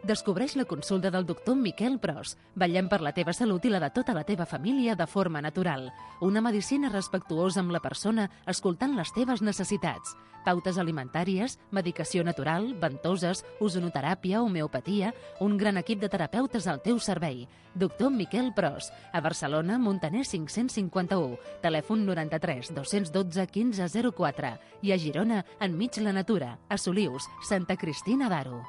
Descobreix la consulta del doctor Miquel Pros. Vetllem per la teva salut i la de tota la teva família de forma natural. Una medicina respectuosa amb la persona, escoltant les teves necessitats. Pautes alimentàries, medicació natural, ventoses, ozonoteràpia, homeopatia, un gran equip de terapeutes al teu servei. Doctor Miquel Pros. A Barcelona, Montaner 551, telèfon 93 212 1504. I a Girona, enmig la natura, a Solius, Santa Cristina d'Aro.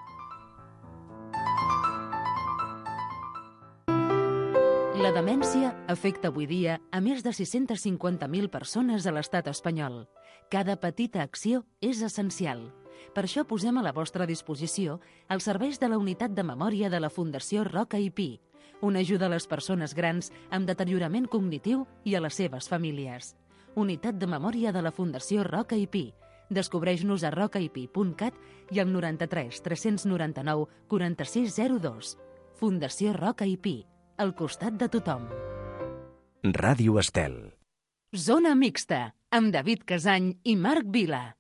La demència afecta avui dia a més de 650.000 persones a l'estat espanyol. Cada petita acció és essencial. Per això posem a la vostra disposició els serveis de la Unitat de Memòria de la Fundació Roca i Pi, una ajuda a les persones grans amb deteriorament cognitiu i a les seves famílies. Unitat de Memòria de la Fundació Roca i Pi. Descobreix-nos a rocaipi.cat i al 93 399 4602. Fundació Roca i Pi. Al costat de tothom. Ràdio Estel. Zona Mixta, amb David Casany i Marc Vila.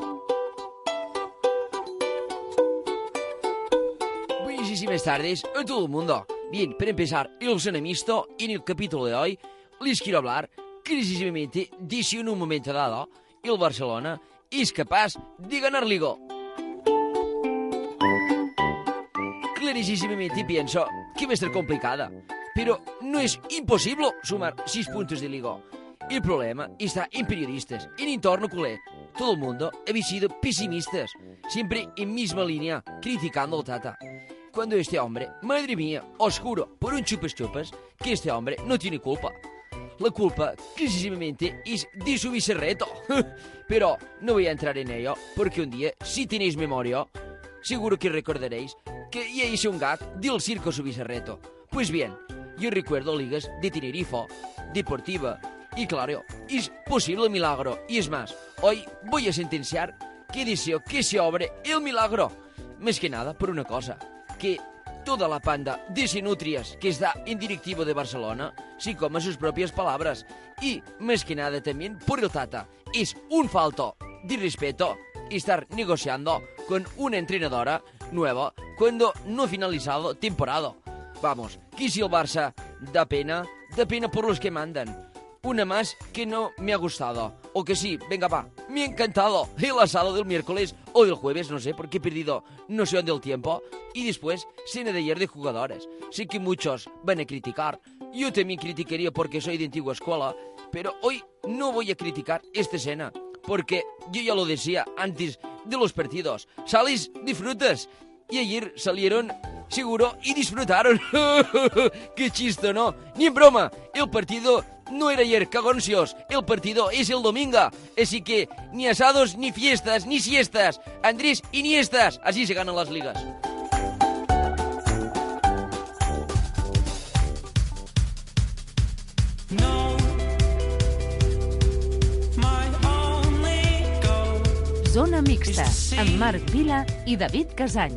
Buenísimas tardes a todo el mundo. Bien, para empezar el Zona Mixta, en el capítulo de hoy les quiero hablar clarísimamente de si en un momento dado el Barcelona es capaz de ganar Liga. Clarísimamente pienso que va a estar complicada, pero no es imposible sumar 6 puntos de Liga. El problema está en periodistas, en entorno culé. Todo el mundo había sido pesimistas, siempre en misma línea, criticando al Tata. Cuando este hombre, madre mía, os juro por un chupas-chupas que este hombre no tiene culpa. La culpa, clarísimamente, es de su vicerreto. Pero no voy a entrar en ello, porque un día, si tenéis memoria, seguro que recordaréis que ya hice un gag del circo su vicerreto. Pues bien, yo recuerdo ligas de Tenerife, Deportiva, y claro, es posible el milagro. Y es más, hoy voy a sentenciar que deseo que se obre el milagro. Más que nada por una cosa, que toda la panda de senutrias que está en directivo de Barcelona se coma sus propias palabras. Y más que nada también por el Tata. Es un falto de respeto estar negociando con una entrenadora nueva cuando no ha finalizado temporada. Vamos, que si el Barça da pena por los que mandan. Una más que no me ha gustado. O que sí, venga va, me ha encantado el asado del miércoles o del jueves, no sé, porque he perdido no sé dónde el tiempo. Y después, cena de ayer de jugadores. Sé que muchos van a criticar. Yo también criticaría porque soy de antigua escuela. Pero hoy no voy a criticar esta cena. Porque yo ya lo decía antes de los partidos. Sales, disfrutas. Y ayer salieron, seguro, y disfrutaron. ¡Qué chiste, ¿no? Ni en broma. El partido no era ayer, cagoncios. El partido es el domingo. Así que ni asados, ni fiestas, ni siestas. Andrés Iniestas. Así se ganan las ligas. Zona Mixta, amb Marc Vila i David Casany.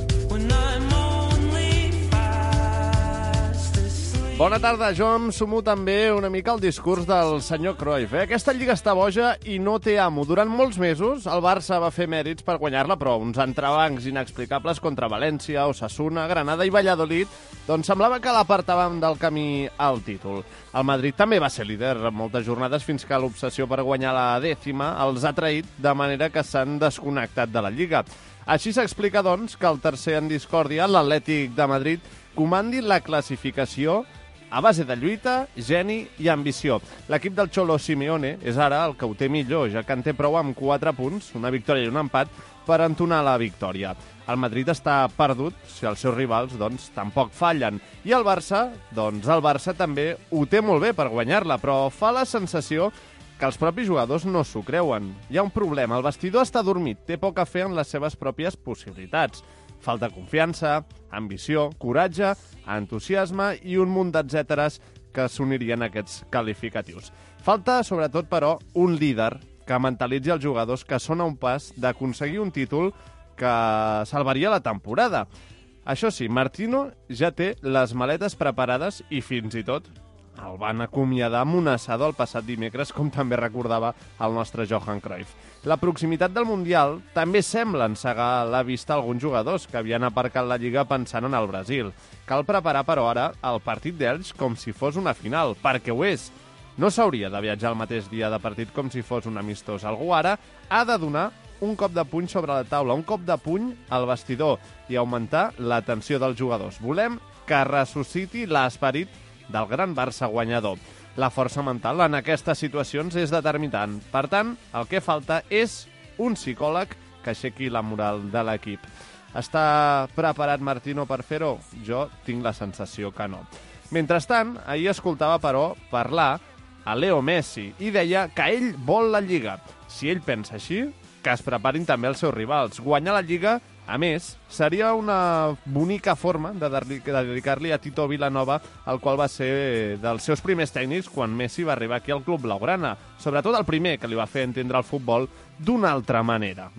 Bona tarda, jo em sumo també una mica al discurs del senyor Cruyff. Aquesta lliga està boja i no té amo. Durant molts mesos el Barça va fer mèrits per guanyar-la, però uns entrebancs inexplicables contra València, Osasuna, Granada i Valladolid doncs semblava que l'apartaven del camí al títol. El Madrid també va ser líder en moltes jornades fins que l'obsessió per guanyar la 10ª els ha traït, de manera que s'han desconnectat de la Lliga. Així s'explica, doncs, que el tercer en discòrdia, l'Atlètic de Madrid, comandi la classificació a base de lluita, geni i ambició. L'equip del Cholo Simeone és ara el que ho té millor, ja que en té prou amb 4 punts, una victòria i un empat, per entonar la victòria. El Madrid està perdut si els seus rivals doncs, tampoc fallen. I el Barça, doncs el Barça també ho té molt bé per guanyar-la, però fa la sensació que els propis jugadors no s'ho creuen. Hi ha un problema, el vestidor està dormit, té poc a fer en les seves pròpies possibilitats. Falta confiança, ambició, coratge, entusiasme i un munt d'etcèteres que s'unirien a aquests qualificatius. Falta, sobretot, però, un líder que mentalitzi els jugadors que són a un pas d'aconseguir un títol que salvaria la temporada. Això sí, Martino ja té les maletes preparades i fins i tot el van acomiadar amb un assador el passat dimecres, com també recordava el nostre Johan Cruyff. La proximitat del Mundial també sembla encegar la vista a alguns jugadors que havien aparcat la Lliga pensant en el Brasil. Cal preparar, però, ara el partit d'ells com si fos una final, perquè ho és. No s'hauria de viatjar el mateix dia de partit com si fos un amistós. Algú ara ha de donar un cop de puny sobre la taula, un cop de puny al vestidor i augmentar la tensió dels jugadors. Volem que ressusciti l'esperit del gran Barça guanyador. La força mental en aquestes situacions és determinant. Per tant, el que falta és un psicòleg que aixequi la moral de l'equip. Està preparat Martino per fer-ho? Jo tinc la sensació que no. Mentrestant, ahir escoltava, però, parlar a Leo Messi i deia que ell vol la Lliga. Si ell pensa així, que es preparin també els seus rivals. Guanyar la Lliga, a més, seria una bonica forma de dedicar-li a Tito Vilanova, el qual va ser dels seus primers tècnics quan Messi va arribar aquí al Club Blaugrana. Sobretot el primer que li va fer entendre el futbol d'una altra manera.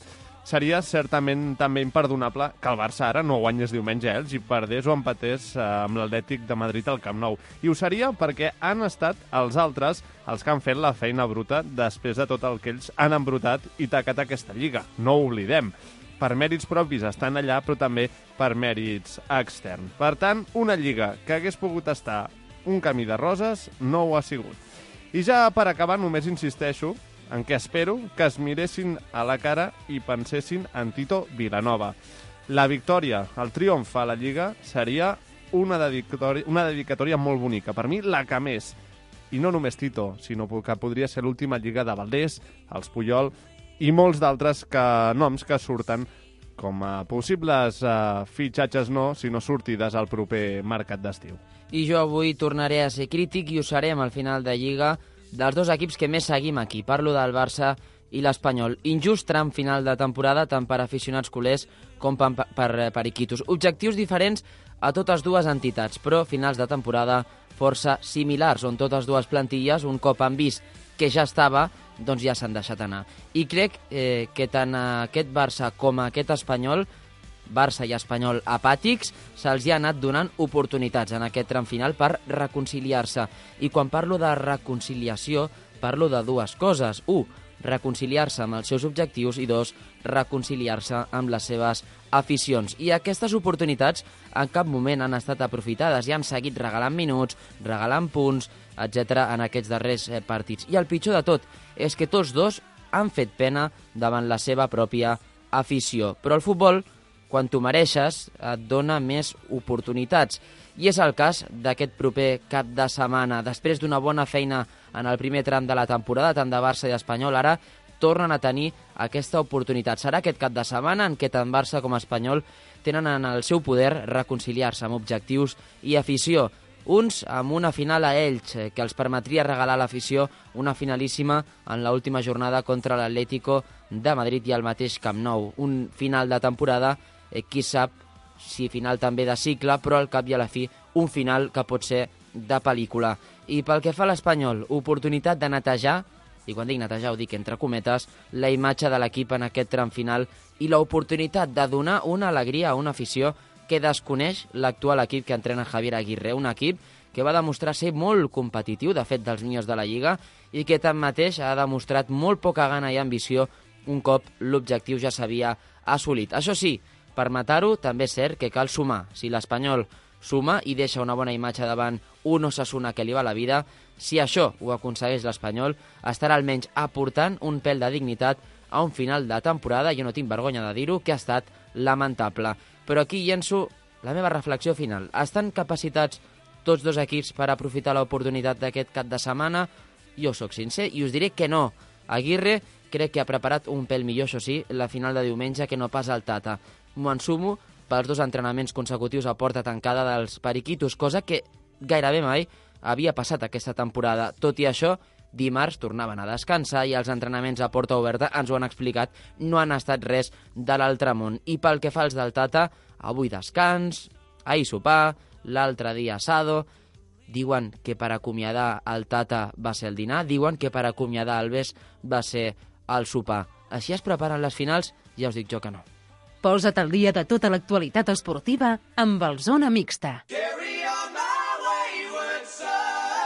Seria certament també imperdonable que el Barça ara no guanyés diumenge a Elx i perdés o empatés amb l'Atlètic de Madrid al Camp Nou. I ho seria perquè han estat els altres els que han fet la feina bruta després de tot el que ells han embrutat i tacat aquesta Lliga. No ho oblidem. Per mèrits propis estan allà, però també per mèrits externs. Per tant, una Lliga que hagués pogut estar un camí de roses no ho ha sigut. I ja per acabar només insisteixo en què espero que es miressin a la cara i pensessin en Tito Vilanova. La victòria, el triomf a la Lliga seria una dedicatòria molt bonica. Per mi, la que més. I no només Tito, sinó que podria ser l'última Lliga de Valdés, els Puyol i molts d'altres noms que surten com a possibles fitxatges sinó sortides al proper mercat d'estiu. I jo avui tornaré a ser crític i ho serem al final de Lliga dels dos equips que més seguim aquí. Parlo del Barça i l'Espanyol. Injust tram final de temporada tant per aficionats culers com per periquitos. Objectius diferents a totes dues entitats, però finals de temporada força similars, on totes dues plantilles, un cop han vist que ja estava, doncs ja s'han deixat anar. I crec que tant aquest Barça com aquest Espanyol, Barça i Espanyol apàtics, se'ls hi ha anat donant oportunitats en aquest tram final per reconciliar-se. I quan parlo de reconciliació, parlo de dues coses. 1, reconciliar-se amb els seus objectius i 2, reconciliar-se amb les seves aficions. I aquestes oportunitats en cap moment han estat aprofitades i han seguit regalant minuts, regalant punts, etc. en aquests darrers partits. I el pitjor de tot és que tots dos han fet pena davant la seva pròpia afició. Però el futbol, quan t'ho mereixes, et dona més oportunitats. I és el cas d'aquest proper cap de setmana. Després d'una bona feina en el primer tram de la temporada, tant de Barça i Espanyol, ara tornen a tenir aquesta oportunitat. Serà aquest cap de setmana en què tant Barça com Espanyol tenen en el seu poder reconciliar-se amb objectius i afició. Uns amb una final a Elx, que els permetria regalar a l'afició una finalíssima en l'última jornada contra l'Atlético de Madrid i el mateix Camp Nou. Un final de temporada, qui sap si final també de cicle, però al cap i a la fi un final que pot ser de pel·lícula. I pel que fa a l'Espanyol, oportunitat de netejar, i quan dic netejar ho dic entre cometes, la imatge de l'equip en aquest tram final i l'oportunitat de donar una alegria a una afició que desconeix l'actual equip que entrena Javier Aguirre, un equip que va demostrar ser molt competitiu, de fet dels millors de la Lliga, i que tanmateix ha demostrat molt poca gana i ambició un cop l'objectiu ja s'havia assolit. Això sí, per matar-ho també és cert que cal sumar. Si l'Espanyol suma i deixa una bona imatge davant un Osasuna que li va la vida, si això ho aconsegueix l'Espanyol, estarà almenys aportant un pèl de dignitat a un final de temporada, jo no tinc vergonya de dir-ho, que ha estat lamentable. Però aquí llenço la meva reflexió final. Estan capacitats tots dos equips per aprofitar l'oportunitat d'aquest cap de setmana? Jo sóc sincer i us diré que no. Aguirre crec que ha preparat un pèl millor, això sí, la final de diumenge que no pas el Tata. M'ho ensumo pels 2 entrenaments consecutius a porta tancada dels periquitos, cosa que gairebé mai havia passat aquesta temporada. Tot i això, dimarts tornaven a descansar i els entrenaments a porta oberta, ens ho han explicat, no han estat res de l'altre món. I pel que fa als del Tata, avui descans, ahir sopar, l'altre dia asado. Diuen que per acomiadar el Tata va ser el dinar, diuen que per acomiadar Alves va ser el sopar. Així es preparen les finals? Ja us dic jo que no. Posa't al dia de tota l'actualitat esportiva amb el Zona Mixta. Carry on my wayward son.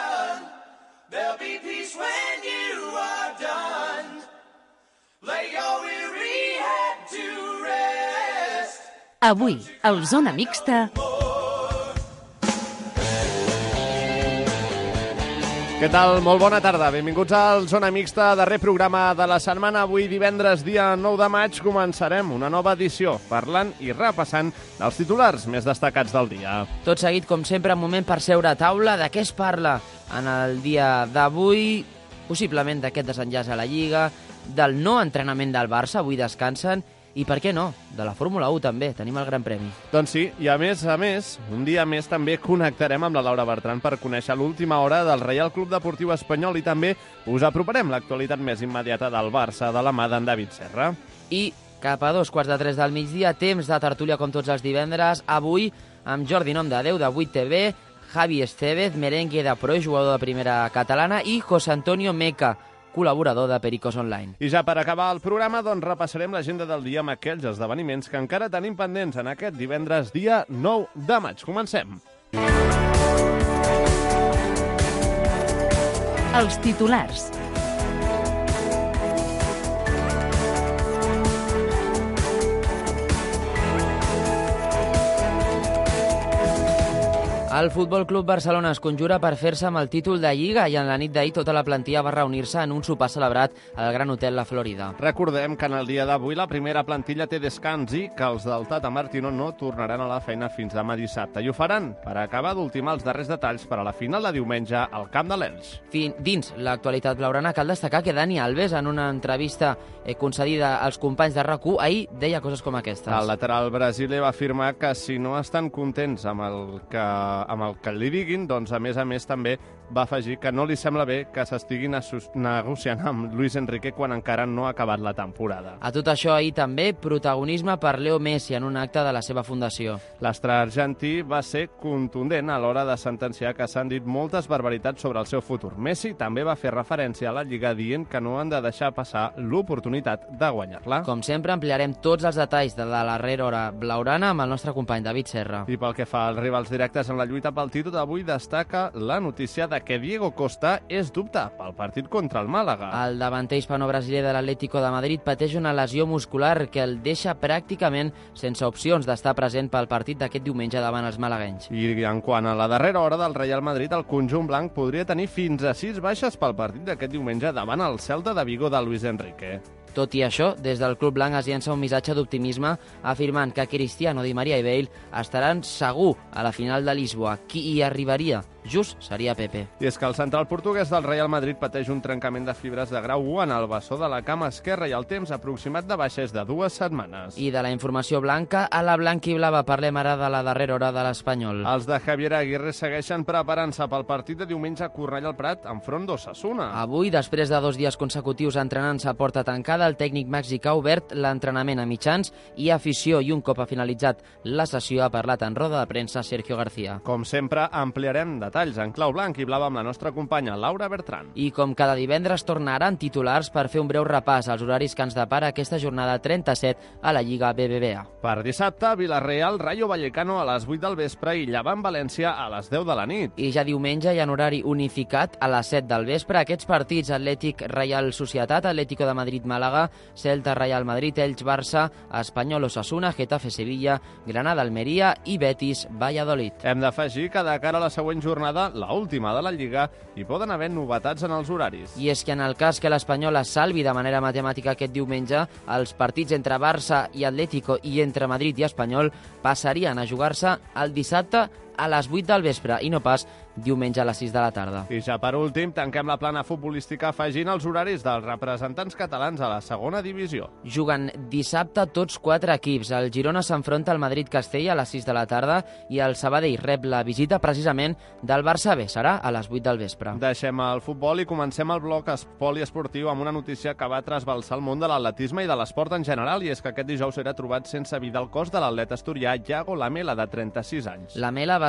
Avui, al Zona Mixta... Què tal? Molt bona tarda. Benvinguts al Zona Mixta, darrer programa de la setmana. Avui, divendres, dia 9 de maig, començarem una nova edició, parlant i repassant els titulars més destacats del dia. Tot seguit, com sempre, un moment per seure a taula. De què es parla en el dia d'avui? Possiblement d'aquest desenllaç a la Lliga, del no entrenament del Barça, avui descansen, i per què no? De la Fórmula 1 també, tenim el Gran Premi. Doncs sí, i a més, un dia més també connectarem amb la Laura Bertran per conèixer l'última hora del Reial Club Deportiu Espanyol i també us aproparem l'actualitat més immediata del Barça de la mà d'en David Serra. I cap a 2:45 del migdia, temps de tertúlia com tots els divendres, avui amb Jordi Nomdedeu de 8TV, Javi Estevez, merengue de pro i jugador de primera catalana, i José Antonio Meca, col·laborador de Pericos Online. I ja per acabar el programa, doncs repassarem l'agenda del dia amb aquells esdeveniments que encara tenim pendents en aquest divendres, dia 9 de maig. Comencem. Els titulars. El Futbol Club Barcelona es conjura per fer-se amb el títol de Lliga i en la nit d'ahir tota la plantilla va reunir-se en un sopar celebrat al Gran Hotel La Florida. Recordem que en el dia d'avui la primera plantilla té descans i que els del Tata Martino no tornaran a la feina fins demà dissabte. I ho faran per acabar d'ultimar els darrers detalls per a la final de diumenge al Camp de l'Elx. Dins l'actualitat blaugrana cal destacar que Dani Alves, en una entrevista concedida als companys de RAC1, ahir deia coses com aquestes. El lateral brasiler va afirmar que si no estan contents amb el que li diguin, doncs a més també va afegir que no li sembla bé que s'estiguin negociant amb Luis Enrique quan encara no ha acabat la temporada. A tot això, ahir també protagonisme per Leo Messi en un acte de la seva fundació. L'astre argentí va ser contundent a l'hora de sentenciar que s'han dit moltes barbaritats sobre el seu futur. Messi també va fer referència a la Lliga dient que no han de deixar passar l'oportunitat de guanyar-la. Com sempre, ampliarem tots els detalls de la darrera hora blaugrana amb el nostre company David Serra. I pel que fa als rivals directes en la lluita pel títol, avui destaca la notícia de que Diego Costa és dubte pel partit contra el Màlaga. El davanter hispano-brasiler de l'Atlético de Madrid pateix una lesió muscular que el deixa pràcticament sense opcions d'estar present pel partit d'aquest diumenge davant els malaguenys. I en quant a la darrera hora del Real Madrid, el conjunt blanc podria tenir fins a 6 baixes pel partit d'aquest diumenge davant el Celta de Vigo de Luis Enrique. Tot i això, des del club blanc es llença un missatge d'optimisme afirmant que Cristiano, Di Maria i Bale estaran segur a la final de Lisboa. Qui hi arribaria? Just seria Pepe. I és que el central portuguès del Real Madrid pateix un trencament de fibres de grau 1 en el bessó de la cama esquerra i el temps aproximat de baixa és de 2 setmanes. I de la informació blanca a la blanca-i-blava parlem ara de la darrera hora de l'Espanyol. Els de Javier Aguirre segueixen preparant-se pel partit de diumenge a Cornellà al Prat enfront d'Osasuna. Avui, després de 2 dies consecutius entrenant-se a porta tancada, el tècnic mexicà ha obert l'entrenament a mitjans i afició i un cop ha finalitzat la sessió ha parlat en roda de premsa Sergio García. Com sempre, ampliarem detalls en clau blanc i blava amb la nostra companya Laura Bertran. I com cada divendres tornaran titulars per fer un breu repàs als horaris que ens depara aquesta jornada 37 a la Lliga BBVA. Per dissabte, Villarreal, Rayo Vallecano a les 8 del vespre i Llevant València a les 10 de la nit. I ja diumenge hi ha un horari unificat a les 7 del vespre. Aquests partits: Atlètic Reial Societat, Atlético de Madrid Màlaga, Celta Real Madrid, Elx Barça, Espanyol Osasuna, Getafe Sevilla, Granada Almeria i Betis Valladolid. Hem d'afegir que de cara a la següent jornada, la última de la Lliga, hi poden haver novetats en els horaris. I és que en el cas que l'Espanyol es salvi de manera matemàtica aquest diumenge, els partits entre Barça i Atlético i entre Madrid i Espanyol passarien a jugar-se el dissabte a les 8 del vespre i no pas diumenge a les 6 de la tarda. I ja per últim, tanquem la plana futbolística afegint els horaris dels representants catalans a la segona divisió. Juguen dissabte tots 4 equips. El Girona s'enfronta al Madrid-Castella a les 6 de la tarda i el Sabadell rep la visita precisament del Barça B. Serà a les 8 del vespre. Deixem el futbol i comencem el bloc poliesportiu amb una notícia que va trasbalsar el món de l'atletisme i de l'esport en general, i és que aquest dijous era trobat sense vida el cos de l'atleta asturià Iago Lamela, de 36 anys. Lamela va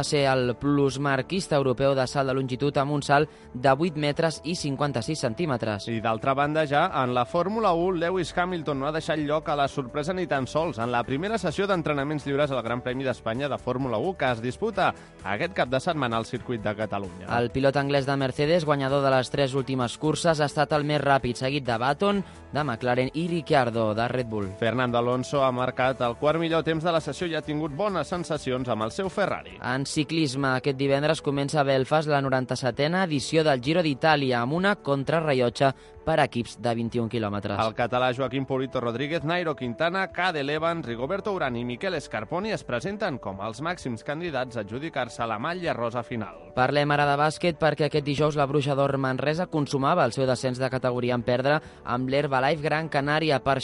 va ser el plusmarquista europeu de salt de longitud amb un salt de 8 metres i 56 centímetres. I d'altra banda, ja en la Fórmula 1, Lewis Hamilton no ha deixat lloc a la sorpresa ni tan sols en la primera sessió d'entrenaments lliures al Gran Premi d'Espanya de Fórmula 1 que es disputa aquest cap de setmana al circuit de Catalunya. El pilot anglès de Mercedes, guanyador de les 3 últimes curses, ha estat el més ràpid, seguit de Button, de McLaren i Ricciardo, de Red Bull. Fernando Alonso ha marcat el quart millor temps de la sessió i ha tingut bones sensacions amb el seu Ferrari. En ciclisme, aquest divendres comença a Belfast la 97a edició del Giro d'Itàlia amb una contrarrellotge per equips de 21 quilòmetres. El català Joaquim Polito Rodríguez, Nairo Quintana, Cadel Evans, Rigoberto Urán i Miquel Scarponi es presenten com els màxims candidats a adjudicar-se la malla rosa final. Parlem ara de bàsquet perquè aquest dijous la Bruixa d'Or Manresa consumava el seu descens de categoria en perdre amb l'Herbalife Gran Canària per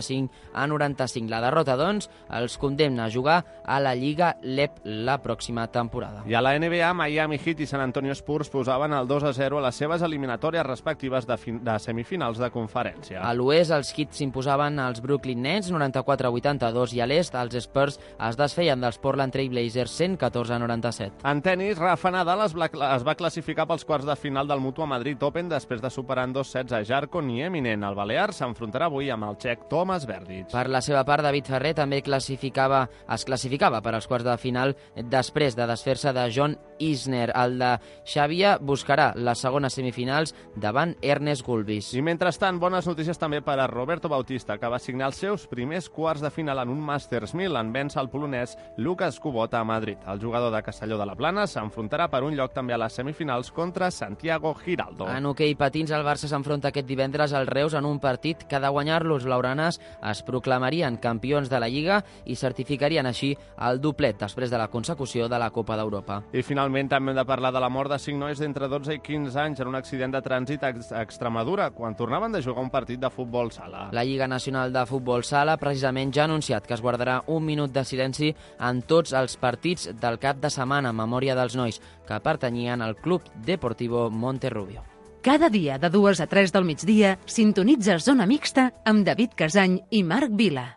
65-95. La derrota, doncs, els condemna a jugar a la Lliga LEP la pròxima temporada. I a la NBA, Miami Heat i San Antonio Spurs posaven el 2-0 a les seves eliminatòries respectives de semifinals de conferència. A l'oest, els Heat s'imposaven als Brooklyn Nets 94-82 i a l'est, els Spurs es desfeien dels Portland Trail Blazers 114-97. En tenis, Rafa Nadal es va classificar pels quarts de final del Mutua Madrid Open després de superar en 2 sets a Jarko Nieminen. El balear s'enfrontarà avui amb el txec Tomas Berdych. Per la seva part, David Ferrer també es classificava per als quarts de final després de desfer-se de John Isner. El de Xàbia buscarà les segones semifinals davant Ernest Gulbis. I mentrestant, bones notícies també per a Roberto Bautista, que va signar els seus primers quarts de final en un Masters 1000 en vèncer el polonès Lucas Kubota a Madrid. El jugador de Castelló de la Plana s'enfrontarà per un lloc també a les semifinals contra Santiago Giraldo. En hoquei patins, el Barça s'enfronta aquest divendres al Reus en un partit que de guanyar-lo els blaugranes es proclamarien campions de la Lliga i certificarien així el doblet després de la consecució de la Copa d'Europa. I finalment també hem de parlar de la mort de 5 nois d'entre 12 i 15 anys en un accident de trànsit a Extremadura quan tornaven de jugar un partit de futbol sala. La Lliga Nacional de Futbol Sala precisament ja ha anunciat que es guardarà un minut de silenci en tots els partits del cap de setmana en memòria dels nois que pertanyien al Club Deportivo Monterrubio. Cada dia de 2 a 3 del migdia sintonitza Zona Mixta amb David Casany i Marc Vila.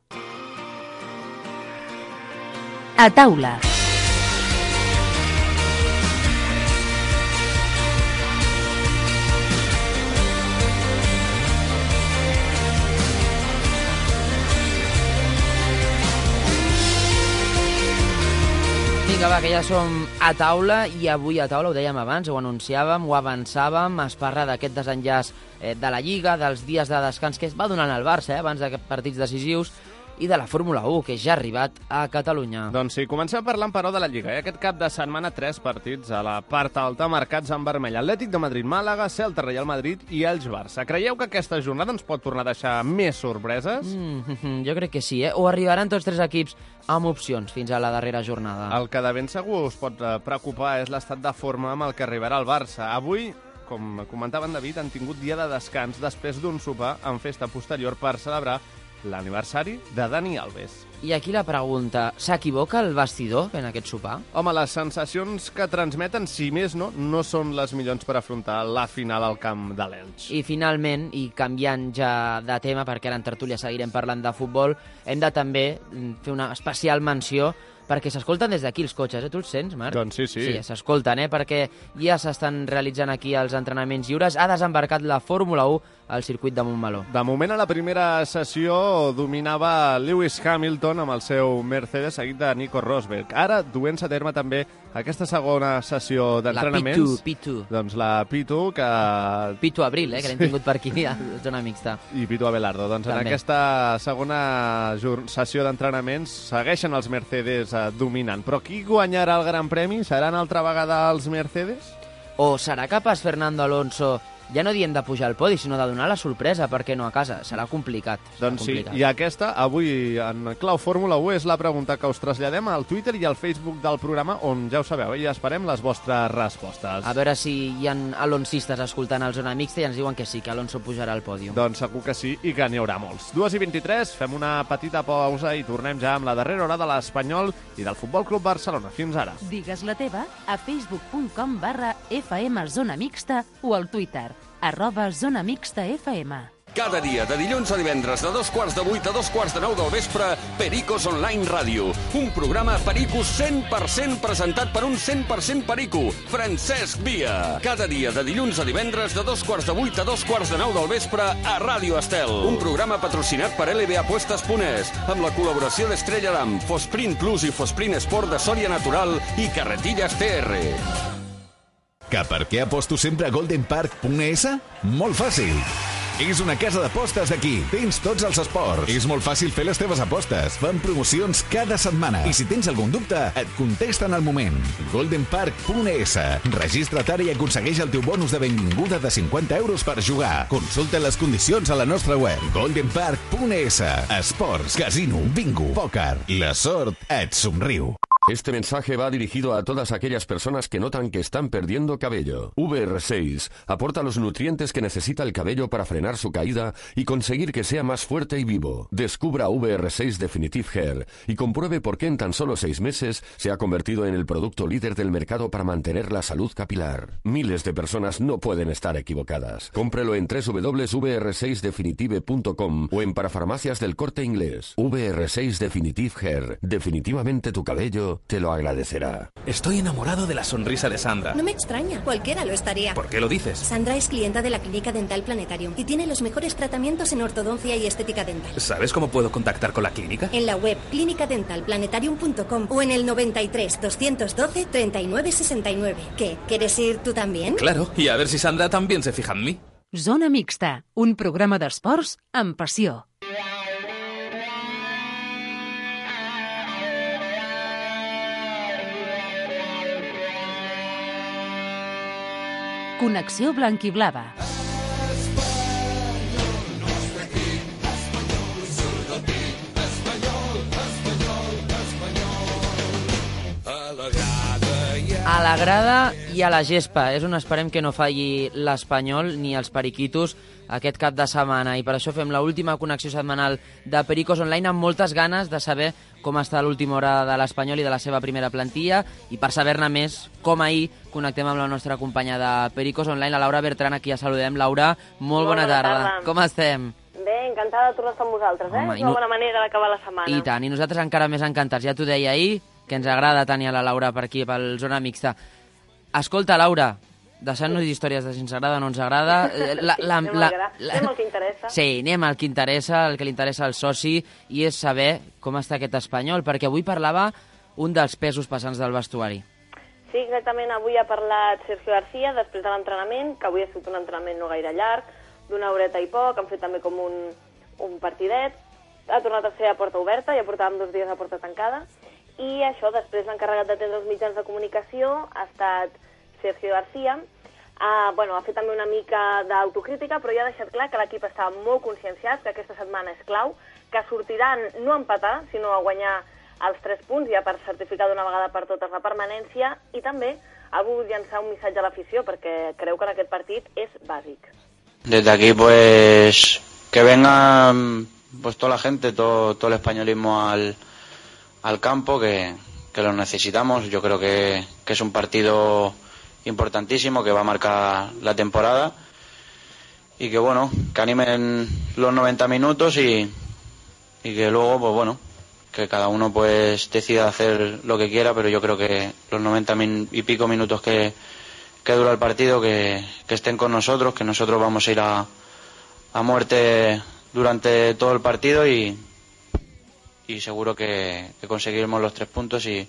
A taula. Vinga, va, que ja som a taula i avui a taula, ho dèiem abans, ho anunciàvem, ho avançàvem, es parla d'aquest desenllaç de la Lliga, dels dies de descans que es va donant al Barça abans de partits decisius i de la Fórmula 1, que ja ha arribat a Catalunya. Doncs sí, comencem parlant, però, de la Lliga. Aquest cap de setmana, 3 partits a la part alta marcats en vermell. Atlètic de Madrid, Màlaga, Celta, Real Madrid i Elx Barça. Creieu que aquesta jornada ens pot tornar a deixar més sorpreses? Jo crec que sí, O arribaran tots 3 equips amb opcions fins a la darrera jornada. El que de ben segur us pot preocupar és l'estat de forma amb el que arribarà el Barça. Avui, com comentava en David, han tingut dia de descans després d'un sopar en festa posterior per celebrar l'aniversari de Dani Alves. I aquí la pregunta, s'equivoca el vestidor en aquest sopar? Home, les sensacions que transmeten, si més no són les millors per afrontar la final al camp de l'Elx. I finalment, i canviant ja de tema, perquè ara en tertúlia seguirem parlant de futbol, hem de també fer una especial menció perquè s'escolten des d'aquí els cotxes, Tu els sents, Marc? Doncs sí. Sí, s'escolten, perquè ja s'estan realitzant aquí els entrenaments lliures. Ha desembarcat la Fórmula 1 al circuit de Montmeló. De moment, a la primera sessió dominava Lewis Hamilton amb el seu Mercedes, seguit de Nico Rosberg. Ara, duent-se a terme també aquesta segona sessió d'entrenaments. La P2. Doncs la P2, que... P2 Abril, que l'hem tingut per aquí a la zona mixta. I P2 Abelardo. Doncs també. En aquesta segona sessió d'entrenaments segueixen els Mercedes dominant. Però qui guanyarà el Gran Premi? Seran altra vegada els Mercedes? O serà capaç Fernando Alonso, ja no diem de pujar al podi, sinó de donar la sorpresa, perquè no a casa? Serà complicat. Doncs sí, i aquesta, avui, en Clau Fórmula 1, és la pregunta que us traslladem al Twitter i al Facebook del programa, on ja ho sabeu, i esperem les vostres respostes. A veure si hi ha alonsistes escoltant el Zona Mixta i ens diuen que sí, que Alonso pujarà al pòdium. Doncs segur que sí, i que n'hi haurà molts. 2:23, fem una petita pausa i tornem ja amb la darrera hora de l'Espanyol i del Futbol Club Barcelona. Fins ara. Digues la teva a facebook.com/FM Zona Mixta o al Twitter @Zona Mixta FM. Cada dia, de dilluns a divendres, de 7:15 a 8:45 del vespre, Pericos Online Ràdio. Un programa Pericos 100% presentat per un 100% perico, Francesc Via. Cada dia, de dilluns a divendres, de 7:15 a 8:45 del vespre, a Ràdio Estel. Un programa patrocinat per LBApuestas.es, amb la col·laboració d'Estrella Damm, Fosprint Plus i Fosprint Sport de Sòria Natural i Carretillas TR. Que per què aposto sempre a goldenpark.es? Molt fàcil. És una casa d'apostes d'aquí. Tens tots els esports. És molt fàcil fer les teves apostes. Fan promocions cada setmana. I si tens algun dubte, et contesten al moment. goldenpark.es. Registra't ara i aconsegueix el teu bonus de benvinguda de 50 euros per jugar. Consulta les condicions a la nostra web. goldenpark.es. Esports, casino, bingo, pòquer. La sort et somriu. Este mensaje va dirigido a todas aquellas personas que notan que están perdiendo cabello. VR6 aporta los nutrientes que necesita el cabello para frenar su caída y conseguir que sea más fuerte y vivo. Descubra VR6 Definitive Hair y compruebe por qué en tan solo 6 meses se ha convertido en el producto líder del mercado para mantener la salud capilar. Miles de personas no pueden estar equivocadas. Cómprelo en www.vr6definitive.com o en parafarmacias del Corte Inglés. VR6 Definitive Hair. Definitivamente tu cabello te lo agradecerá. Estoy enamorado de la sonrisa de Sandra. No me extraña, cualquiera lo estaría. ¿Por qué lo dices? Sandra es clienta de la Clínica Dental Planetarium y tiene los mejores tratamientos en ortodoncia y estética dental. ¿Sabes cómo puedo contactar con la clínica? En la web clinicadentalplanetarium.com o en el 93 212 39 69. ¿Qué? ¿Quieres ir tú también? Claro, y a ver si Sandra también se fija en mí. Zona Mixta, un programa d'esports amb passió. Connexió blanquiblava. A la grada i a la gespa. És on esperem que no falli l'Espanyol ni els periquitos aquest cap de setmana. I per això fem l'última connexió setmanal de Pericos Online amb moltes ganes de saber com està l'última hora de l'Espanyol i de la seva primera plantilla. I per saber-ne més, com ahir, connectem amb la nostra companya de Pericos Online, la Laura Bertran, a qui ja saludem. Laura, molt bona tarda. Com estem? Bé, encantada de tornar a estar amb vosaltres, eh? És una bona manera d'acabar la setmana. I tant, i nosaltres encara més encantats. Ja t'ho deia ahir, que ens agrada tenir a la Laura per aquí, pel Zona Mixta. Escolta, Laura, deixant-nos històries de si ens agrada o no ens agrada... Anem al que interessa. Sí, anem al que interessa, el que li interessa al soci, i és saber com està aquest Espanyol, perquè avui parlava un dels pesos pesants del vestuari. Sí, exactament, avui ha parlat Sergio García després de l'entrenament, que avui ha sigut un entrenament no gaire llarg, d'una horeta i poc, han fet també com un partidet, ha tornat a ser a porta oberta, ja portàvem 2 dies a porta tancada, i això, després l'encarregat d'atendre els mitjans de comunicació ha estat Sergio García. Ha fet també una mica d'autocrítica, però ja ha deixat clar que l'equip està molt conscienciat, que aquesta setmana és clau, que sortiran no a empatar, sinó a guanyar els 3 punts, ja per certificar d'una vegada per totes la permanència, i també ha volgut llançar un missatge a l'afició, perquè creu que en aquest partit és bàsic. Desde aquí, pues, que venga pues toda la gente, todo el españolismo al campo, que lo necesitamos. Yo creo que es un partido importantísimo que va a marcar la temporada y que bueno, que animen los 90 minutos y que luego pues bueno, que cada uno pues decida hacer lo que quiera, pero yo creo que los 90 y pico minutos que dura el partido, que estén con nosotros, que nosotros vamos a ir a muerte durante todo el partido y seguro que conseguiremos los 3 puntos y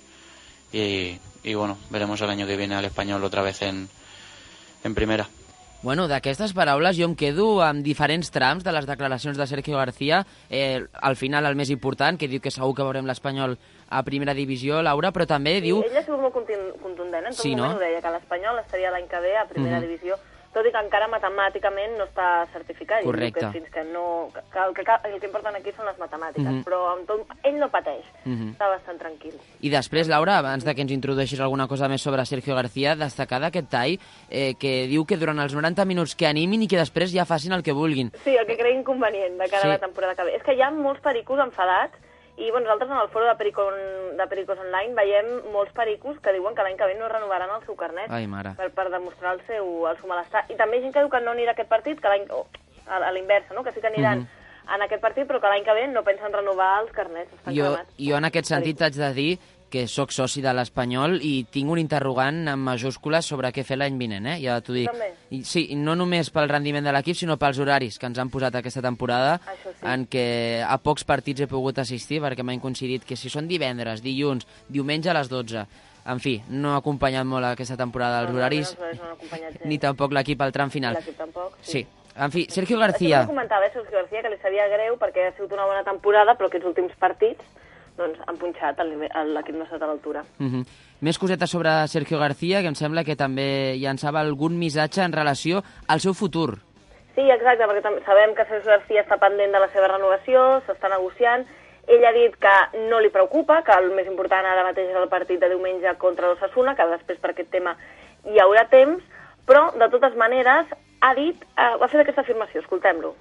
bueno, veremos el año que viene al Espanyol otra vez en primera. Bueno, d'aquestes paraules jo em quedo amb diferents trams de les declaracions de Sergio García. Al final, el més important, que diu que segur que veurem l'Espanyol a primera divisió, Laura, però també diu... Ell ha sigut molt contundent, en tot moment ho deia, que l'Espanyol estaria l'any que ve a primera divisió, tot i que encara matemàticament no està certificat. Correcte. I fins que no... el que importen aquí són les matemàtiques, però amb tot, ell no pateix, està bastant tranquil. I després, Laura, abans de que ens introdueixis alguna cosa més sobre Sergio García, destacar d'aquest tall que diu que durant els 90 minuts que animin i que després ja facin el que vulguin. Sí, el que creguin convenient de cara a la temporada que ve. És que hi ha molts pericos enfadats. I nosaltres en el foro de Pericos Online veiem molts pericos que diuen que l'any que ve no renovaran el seu carnet. Ai, mare. Per demostrar el seu malestar. I també gent que diu que no anirà a aquest partit, que a l'inversa, no? Que sí que aniran en aquest partit, però que l'any que ve no pensen renovar els carnets. Jo en aquest sentit t'haig de dir que sóc soci de l'Espanyol i tinc un interrogant en majúscules sobre què fer l'any vinent, ja t'ho dic. També. Sí, no només pel rendiment de l'equip, sinó pels horaris que ens han posat aquesta temporada, en què a pocs partits he pogut assistir, perquè m'han coincidit que si són divendres, dilluns, diumenge a les 12... En fi, no ha acompanyat molt aquesta temporada els horaris, ni tampoc l'equip al tram final. L'equip tampoc, sí. En fi, Sergio García... Això comentava, Sergio García, que li sabia greu perquè ha sigut una bona temporada, però aquests últims partits doncs, han punxat, l'equip no ha estat a l'altura. Més cosetes sobre Sergio García, que em sembla que també llançava algun missatge en relació al seu futur. Sí, exacte, perquè sabem que Sergio García està pendent de la seva renovació, s'està negociant. Ell ha dit que no li preocupa, que el més important ara mateix és el partit de diumenge contra l'Osasuna, que després per aquest tema hi haurà temps, però de totes maneres ha dit, ha fet aquesta afirmació, escoltem-lo.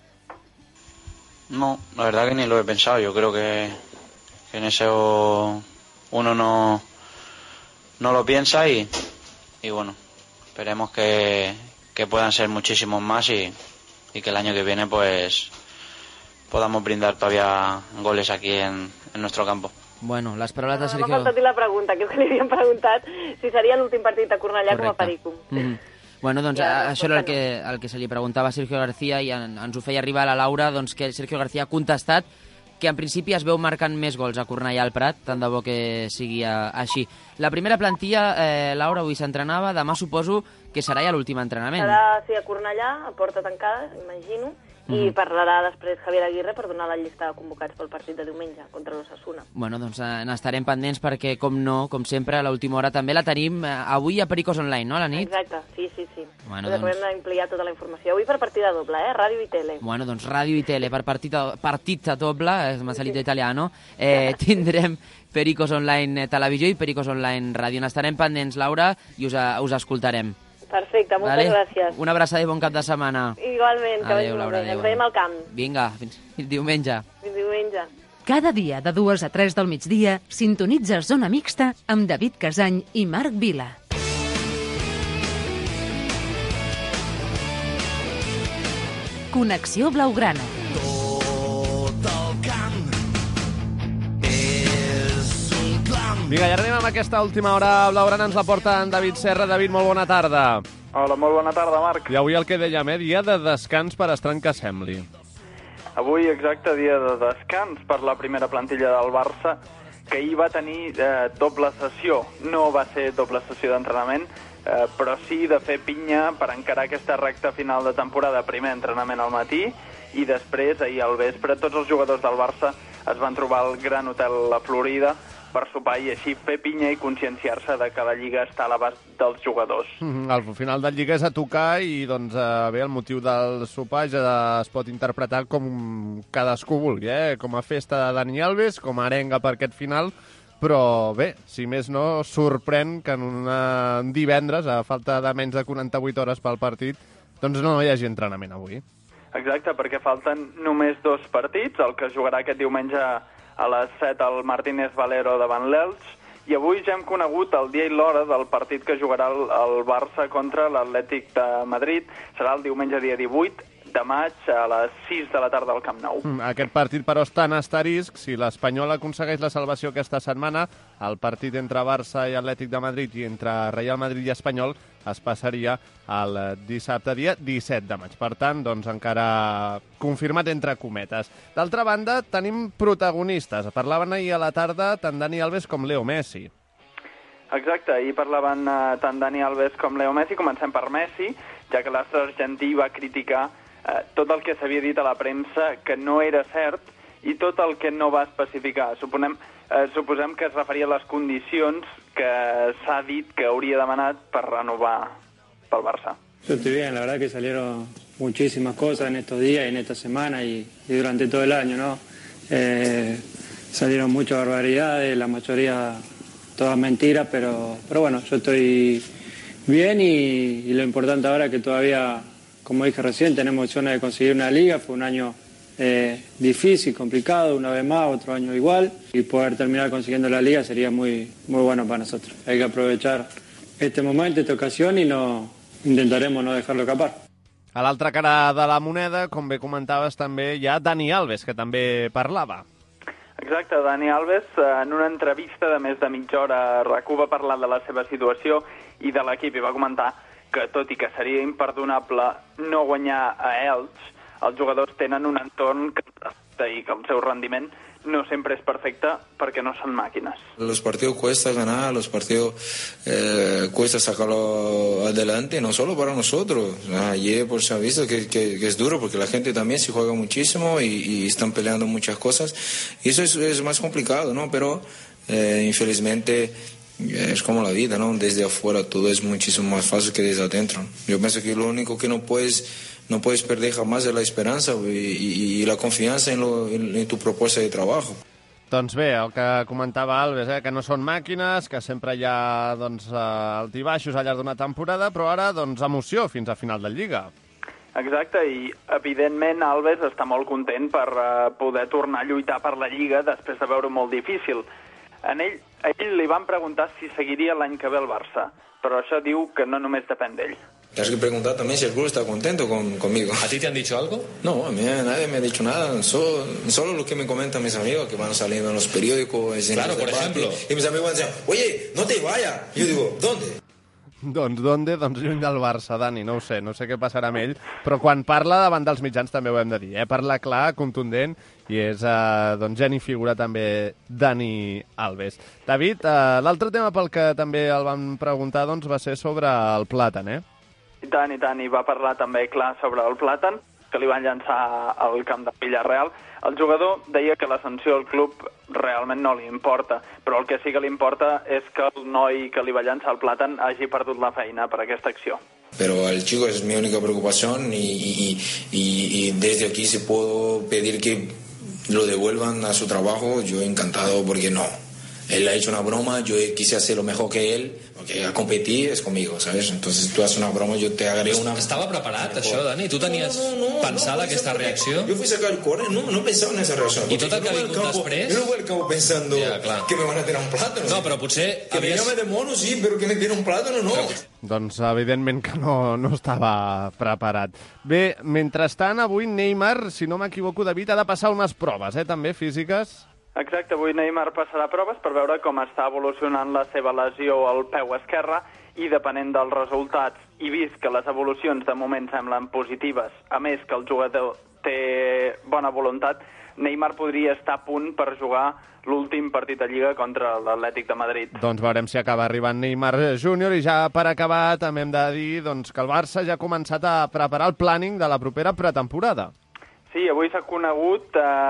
No, la verdad que ni lo he pensado. Yo creo que en eso uno no lo piensa y bueno, esperemos que puedan ser muchísimos más y que el año que viene pues podamos brindar todavía goles aquí en nuestro campo. Bueno, les paraules de Sergio... M'ha faltat dir la pregunta, que li havien preguntat si seria l'últim partit a Cornellà com a Perico. Bueno, doncs això era el que se li preguntava a Sergio García i ens ho feia arribar a la Laura, doncs que Sergio García ha contestat que en principi es veu marcant més gols a Cornellà al Prat, tant de bo que sigui així. La primera plantilla, Laura, avui s'entrenava, demà suposo que serà ja l'últim entrenament. Serà, sí, a Cornellà, a porta tancada, imagino, i parlarà després Javier Aguirre per donar la llista de convocats pel partit de diumenge contra l'Osasuna. Bueno, doncs n'estarem pendents perquè, com sempre, a l'última hora també la tenim avui a Pericos Online, no, a la nit? Exacte, sí. Bueno, doncs... Acabem d'ampliar tota la informació. Avui per partida doble, ràdio i tele. Bueno, doncs ràdio i tele per partita doble, m'ha salit italiano. Tindrem Pericos Online Televisió i Pericos Online Ràdio. N'estarem pendents, Laura, i us escoltarem. Perfecte, moltes gràcies. Una abraçada i bon cap de setmana. Igualment, que adéu, Laura, adéu. Ens veiem al camp. Vinga, fins diumenge. Fins diumenge. Cada dia de 2 a 3 del migdia sintonitza Zona Mixta amb David Casany i Marc Vila. Connexió Blaugrana. Vinga, i ara anem amb aquesta última hora. Blaugrana ens la porta en David Serra. David, molt bona tarda. Hola, molt bona tarda, Marc. I avui el que dèiem, dia de descans per estrany que sembli. Avui, exacte, dia de descans per la primera plantilla del Barça, que ahir va tenir doble sessió. No va ser doble sessió d'entrenament, però sí de fer pinya per encarar aquesta recta final de temporada. Primer entrenament al matí i després, ahir al vespre, tots els jugadors del Barça es van trobar al Gran Hotel La Florida per sopar i així fer pinya i conscienciar-se de que la Lliga està a l'abast dels jugadors. Al final de Lliga és a tocar i doncs bé, el motiu del sopar ja es pot interpretar com cadascú vulgui, com a festa de Dani Alves, com a arenga per aquest final, però bé, si més no, sorprèn que en un divendres, a falta de menys de 48 hores pel partit, doncs no hi hagi entrenament avui. Exacte, perquè falten només 2 partits, el que jugarà aquest diumenge a les 7 al Martínez Valero davant l'Elx, i avui ja hem conegut el dia i l'hora del partit que jugarà el Barça contra l'Atlètic de Madrid. Serà el diumenge dia 18 de maig a les 6 de la tarda al Camp Nou. Aquest partit, però, està en asterisc. Si l'Espanyol aconsegueix la salvació aquesta setmana, el partit entre Barça i Atlètic de Madrid i entre Real Madrid i Espanyol es passaria el dissabte, dia 17 de maig. Per tant, doncs encara confirmat entre cometes. D'altra banda, tenim protagonistes. Parlaven ahir a la tarda tant Dani Alves com Leo Messi. Exacte, ahir parlaven tant Dani Alves com Leo Messi. Comencem per Messi, ja que l'astre argentí va criticar tot el que s'havia dit a la premsa que no era cert i tot el que no va especificar. Suposem que es referia a les condicions que s'ha dit que hauria demanat per renovar pel Barça. Yo estoy bien, la verdad que salieron muchísimas cosas en estos días y en esta semana y durante todo el año, ¿no? Salieron muchas barbaridades, la mayoría todas mentiras, pero bueno, yo estoy bien y lo importante ahora es que todavía, como dije recién, tenemos opciones de conseguir una liga. Fue un año difícil, complicado, una vez más, otro año igual, y poder terminar consiguiendo la liga sería muy bueno para nosotros. Hay que aprovechar este momento, esta ocasión y intentaremos no dejarlo escapar. A l'altra cara de la moneda, com bé comentaves, també hi ha Dani Alves, que també parlava. Exacte, Dani Alves, en una entrevista de més de mitja hora a RAC1 va parlar de la seva situació i de l'equip i va comentar que, tot i que seria imperdonable no guanyar a Elx, els jugadors tenen un entorn que i que el seu rendiment no sempre es perfecte perquè no son máquinas. Los partidos cuesta ganar, los partidos cuesta sacarlo adelante, no solo para nosotros. Ayer pues se ha visto que es duro porque la gente también se juega muchísimo y están peleando muchas cosas. Y eso es más complicado, ¿no? Pero infelizmente es como la vida, ¿no? Desde afuera todo es muchísimo más fácil que desde adentro. Yo pienso que lo único que no puedes perder jamás es la esperanza y la confianza en tu propuesta de trabajo. Doncs bé, el que comentava Alves, que no són màquines, que sempre hi ha altibaixos al llarg d'una temporada, però ara emoció fins a final de Lliga. Exacte, i evidentment Alves està molt content per poder tornar a lluitar per la Lliga després de veure molt difícil. A ell li van preguntar si seguiria l'any que ve al Barça, però això diu que no només depèn d'ell. Tienes que preguntar también si el club está contento conmigo. ¿A ti te han dicho algo? No, a mí nadie me ha dicho nada. Solo lo que me comentan mis amigos que van saliendo en los periódicos. Claro, por ejemplo. Y mis amigos van diciendo, oye, no te vayas. Y yo digo, ¿dónde? ¿Dónde? Doncs lluny del Barça, Dani, no ho sé què passarà amb ell, però quan parla davant dels mitjans també ho hem de dir, parla clar, contundent, i és geni figura també Dani Alves. David, l'altre tema pel que també el vam preguntar va ser sobre el plàtan, I tant, i va parlar també clar sobre el plàtan, que li van llançar al camp de Villarreal. El jugador deia que la sanció al club realment no li importa, però el que sí que li importa és que el noi que li va llançar el plàtan hagi perdut la feina per aquesta acció. Pero el chico es mi única preocupación y desde aquí si puedo pedir que lo devuelvan a su trabajo, yo encantado porque no. Él ha hecho una broma, yo quise hacer lo mejor que él, porque a competir es conmigo, ¿sabes? Entonces tú haces una broma, yo te haré una... Estava preparat, això, Dani? Tu tenies pensada aquesta reacció? Yo fui a sacar el córner, no pensaba en esa reacción. I tot el que ha vingut després? Yo no voy al campo pensando que me van a tirar un plátano. No, però potser... Que me llame de mono, sí, pero que me tire un plátano, no. Doncs evidentment que no estava preparat. Bé, mentrestant, avui Neymar, si no m'equivoco, David, ha de passar unes proves, també, físiques. Exacte, avui Neymar passarà proves per veure com està evolucionant la seva lesió al peu esquerre i depenent dels resultats i vist que les evolucions de moment semblen positives, a més que el jugador té bona voluntat, Neymar podria estar a punt per jugar l'últim partit de Lliga contra l'Atlètic de Madrid. Doncs veurem si acaba arribant Neymar Júnior i ja per acabar també hem de dir que el Barça ja ha començat a preparar el planning de la propera pretemporada. Sí, avui s'ha conegut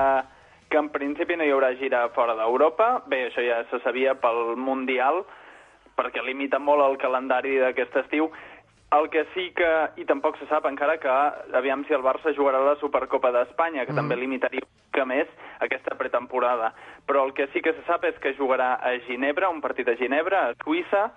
que en principi no hi haurà gira fora d'Europa. Bé, això ja se sabia pel Mundial, perquè limita molt el calendari d'aquest estiu. El que sí que, i tampoc se sap encara, que aviam si el Barça jugarà la Supercopa d'Espanya, que també limitaria que més aquesta pretemporada. Però el que sí que se sap és que jugarà a Ginebra, un partit a Ginebra, a Suïssa,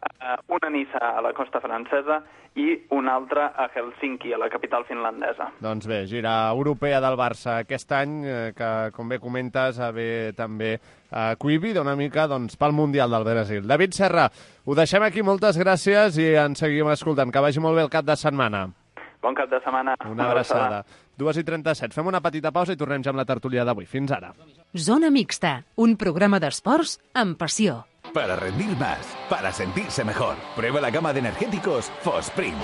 una Niça a la costa francesa i un altre a Helsinki, a la capital finlandesa. Doncs bé, gira europea del Barça aquest any, que, com bé comentes, ve també cohibida una mica pel Mundial del Brasil. David Serra, ho deixem aquí, moltes gràcies i ens seguim escoltant. Que vagi molt bé el cap de setmana. Bon cap de setmana. Una abraçada. 2:37. Fem una petita pausa i tornem ja amb la tertúlia d'avui. Fins ara. Zona Mixta, un programa d'esports amb passió. Para rendir más, para sentirse mejor, prueba la gama de energéticos Fosprin.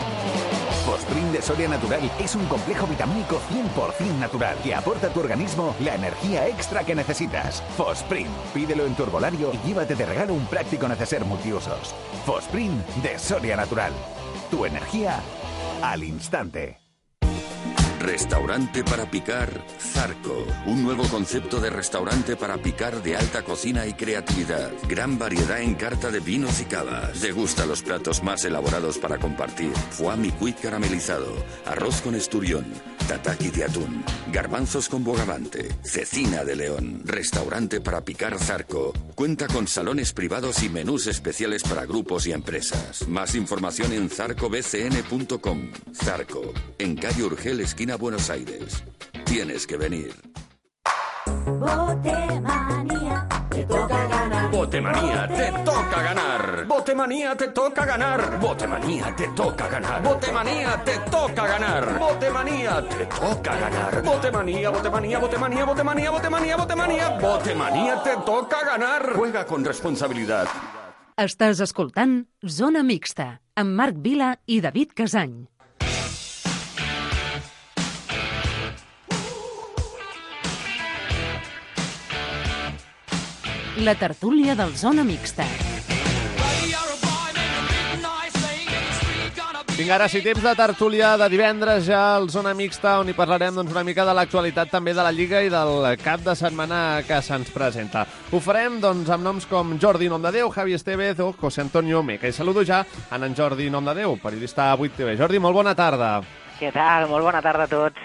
Fosprin de Soria Natural es un complejo vitamínico 100% natural que aporta a tu organismo la energía extra que necesitas. Fosprin, pídelo en tu herbolario y llévate de regalo un práctico neceser multiusos. Fosprin de Soria Natural. Tu energía al instante. Restaurante para picar Zarco. Un nuevo concepto de restaurante para picar de alta cocina y creatividad. Gran variedad en carta de vinos y cavas. Degusta los platos más elaborados para compartir. Foie micuit caramelizado. Arroz con esturión. Tataki de atún. Garbanzos con bogavante. Cecina de león. Restaurante para picar Zarco. Cuenta con salones privados y menús especiales para grupos y empresas. Más información en zarcobcn.com. Zarco. En calle Urgel, esquina Buenos Aires. Tienes que venir. Botemanía, te toca ganar. Botemanía, te toca ganar. Botemanía, te toca ganar. Botemanía, te toca ganar. Botemanía, te toca ganar. Botemanía, te toca ganar. Botemanía, botemanía, botemanía, botemanía, botemanía, botemanía. Botemanía, te toca ganar. Juega con responsabilidad. Estàs escoltant Zona Mixta, amb Marc Vila i David Casany. La tertúlia del Zona Mixta. Vinga, ara sí, temps de tertúlia de divendres ja al Zona Mixta, on hi parlarem una mica de l'actualitat també de la Lliga i del cap de setmana que se'ns presenta. Ho farem amb noms com Jordi Nomdedeu, Javi Estevez o José Antonio Meca. I saludo ja en Jordi Nomdedeu, periodista a 8TV. Jordi, molt bona tarda. Què tal? Molt bona tarda a tots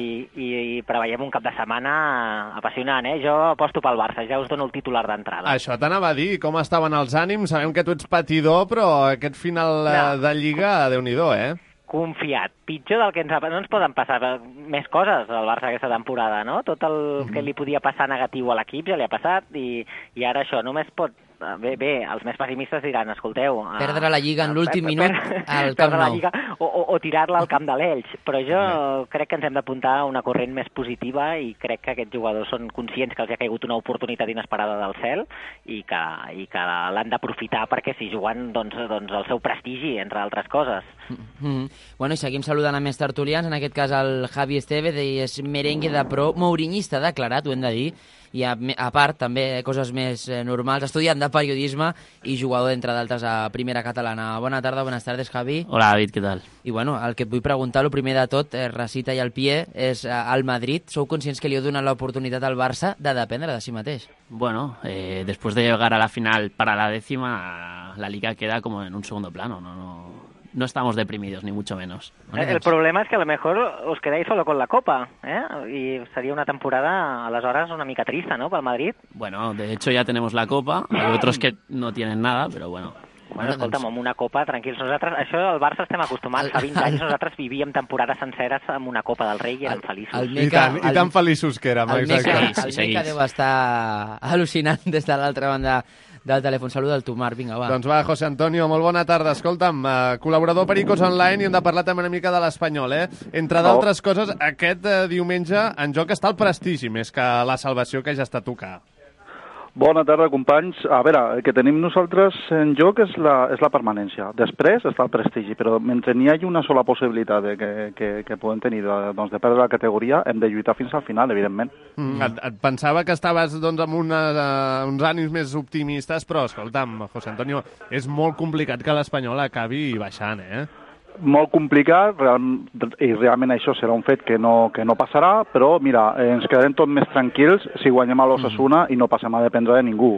i preveiem un cap de setmana apassionant, eh? Jo aposto pel Barça, ja us dono el titular d'entrada. Això t'anava a dir, com estaven els ànims? Sabem que tu ets patidor, però aquest final de Lliga, Déu-n'hi-do, eh? Confiat. Pitjor del que no ens poden passar més coses al Barça aquesta temporada, no? Tot el que li podia passar negatiu a l'equip ja li ha passat i ara això només pot... Bé, els més pessimistes diran, escolteu... Perdre la Lliga en l'últim minut al Camp Nou. O tirar-la al camp de l'Elx. Però jo crec que ens hem d'apuntar a una corrent més positiva i crec que aquests jugadors són conscients que els ha caigut una oportunitat inesperada del cel i que l'han d'aprofitar perquè s'hi juguen el seu prestigi, entre altres coses. Bueno, i seguim saludant a més tertulians, en aquest cas el Javi Estevez, és merengue de pro, mourinista declarat, ho hem de dir, i a part també coses més normals, estudiant de periodisme i jugador, entre d'altres, a Primera Catalana. Bona tarda, buenas tardes, Javi. Hola, David, què tal? I bueno, el que et vull preguntar, el primer de tot, recita i al pie, és al Madrid. Sou conscients que li heu donat l'oportunitat al Barça de dependre de si mateix? Bueno, después de llegar a la final para la 10ª, la Liga queda como en un segundo plano, no estamos deprimidos, ni mucho menos. El problema es que a lo mejor os quedáis solo con la Copa, ¿eh? Y sería una temporada, aleshores, una mica trista, ¿no?, pel Madrid. Bueno, de hecho ya tenemos la Copa, hay otros que no tienen nada, però bueno. Bueno, escolta'm, amb una Copa, tranquils, nosaltres, això al Barça estem acostumats, fa 20 anys nosaltres vivíem temporades senceres amb una Copa del Rei i érem feliços. I tan feliços que érem, exacte. El Meca deu estar al·lucinant des de l'altra banda del telèfon. Saluda el tu, Marc, vinga, va. Doncs va, José Antonio, molt bona tarda. Escolta'm, col·laborador Pericos Online, i hem de parlar també una mica de l'Espanyol, eh? Entre d'altres coses, aquest diumenge en joc està el prestigi, més que la salvació que ja està a tocar. Bona tarda, companys. A veure, el que tenim nosaltres en joc és la permanència. Després està el prestigi, però mentre n'hi hagi una sola possibilitat que podem tenir de perdre la categoria, hem de lluitar fins al final, evidentment. Et pensava que estaves amb uns ànims més optimistes, però, escolta'm, José Antonio, és molt complicat que l'Espanyol acabi baixant, eh? Molt complicat, i realment això serà un fet que no passarà, però mira, ens quedarem tots més tranquils si guanyem a l'Osasuna i no passem a dependre de ningú.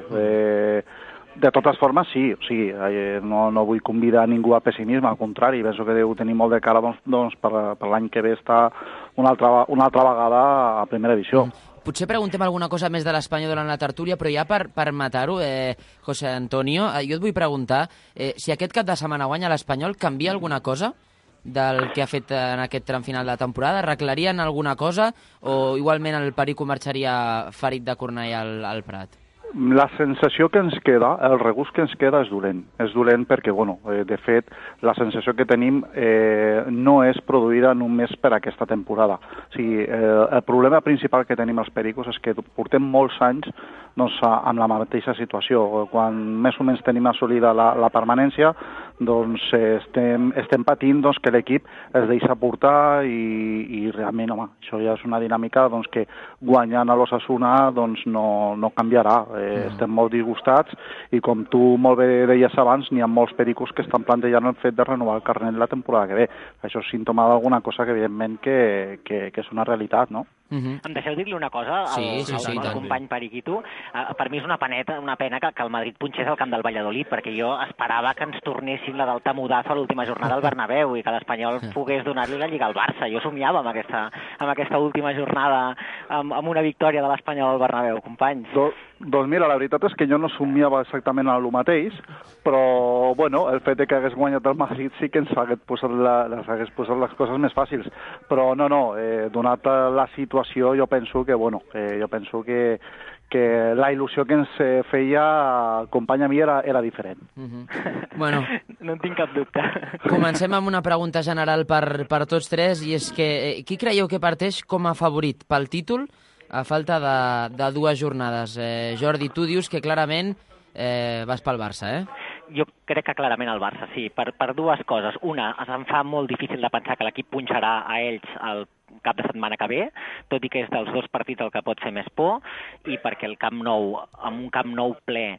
De totes formes, sí, o sigui, no vull convidar ningú al pessimisme, al contrari, penso que deu tenir molt de cara per l'any que ve estar una altra vegada a primera divisió. Potser preguntem alguna cosa més de l'Espanyol durant la tertúlia, però ja per matar-ho, José Antonio, jo et vull preguntar si aquest cap de setmana guanya l'Espanyol, canvia alguna cosa del que ha fet en aquest tram final de temporada? Arreglarien alguna cosa o igualment el Perico marxaria ferit de cornell al Prat? La sensació que ens queda, el regust que ens queda és dolent. És dolent perquè, bueno, de fet, la sensació que tenim no és produïda només per aquesta temporada. O sigui, el problema principal que tenim els Pericos és que portem molts anys amb la mateixa situació. Quan més o menys tenim assolida la permanència, doncs estem patint que l'equip es deixa portar i realment, home, això ja és una dinàmica que guanyant a l'Osasuna no canviarà. Estem molt disgustats i, com tu molt bé deies abans, n'hi ha molts Pericos que estan plantejant el fet de renovar el carnet la temporada que ve. Això és símptoma d'alguna cosa que, evidentment, que és una realitat, no? Em deixeu dir-li una cosa al company Periquito. Per mi és una pena que el Madrid punxés al camp del Valladolid, perquè jo esperava que ens tornessin la del tamudazo a l'última jornada al Bernabéu i que l'Espanyol pogués donar-li la Lliga al Barça. Jo somiava amb aquesta última jornada amb una victòria de l'Espanyol al Bernabéu, companys. Doncs mira, la veritat és que jo no somiava exactament el mateix, però bueno, el fet que hagués guanyat el Madrid sí que ens hagués posat les coses més fàcils. Però no, donat la situació, jo penso que que la il·lusió que ens feia el company a mi era diferent. Bueno, no en tinc cap dubte. Comencem amb una pregunta general per tots tres, i és que qui creieu que parteix com a favorit pel títol a falta de 2 jornades? Jordi, tu dius que clarament vas pel Barça, Jo crec que clarament el Barça, sí, per 2 coses. Una, em fa molt difícil de pensar que l'equip punxarà a ells el cap de setmana que ve, tot i que és dels 2 partits el que pot fer més por, i perquè el Camp Nou, amb un Camp Nou ple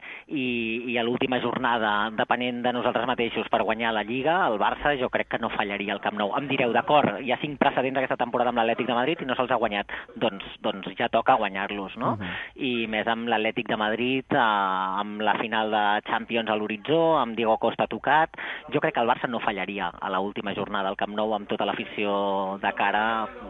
i a l'última jornada, depenent de nosaltres mateixos per guanyar la Lliga, el Barça jo crec que no fallaria el Camp Nou. Em direu, d'acord, hi ha 5 precedents aquesta temporada amb l'Atlètic de Madrid i no se'ls ha guanyat. Doncs ja toca guanyar-los, no? I més amb l'Atlètic de Madrid, amb la final de Champions a l'horitzó, amb Diego Costa tocat, jo crec que el Barça no fallaria a l'última jornada al Camp Nou amb tota l'afició de cara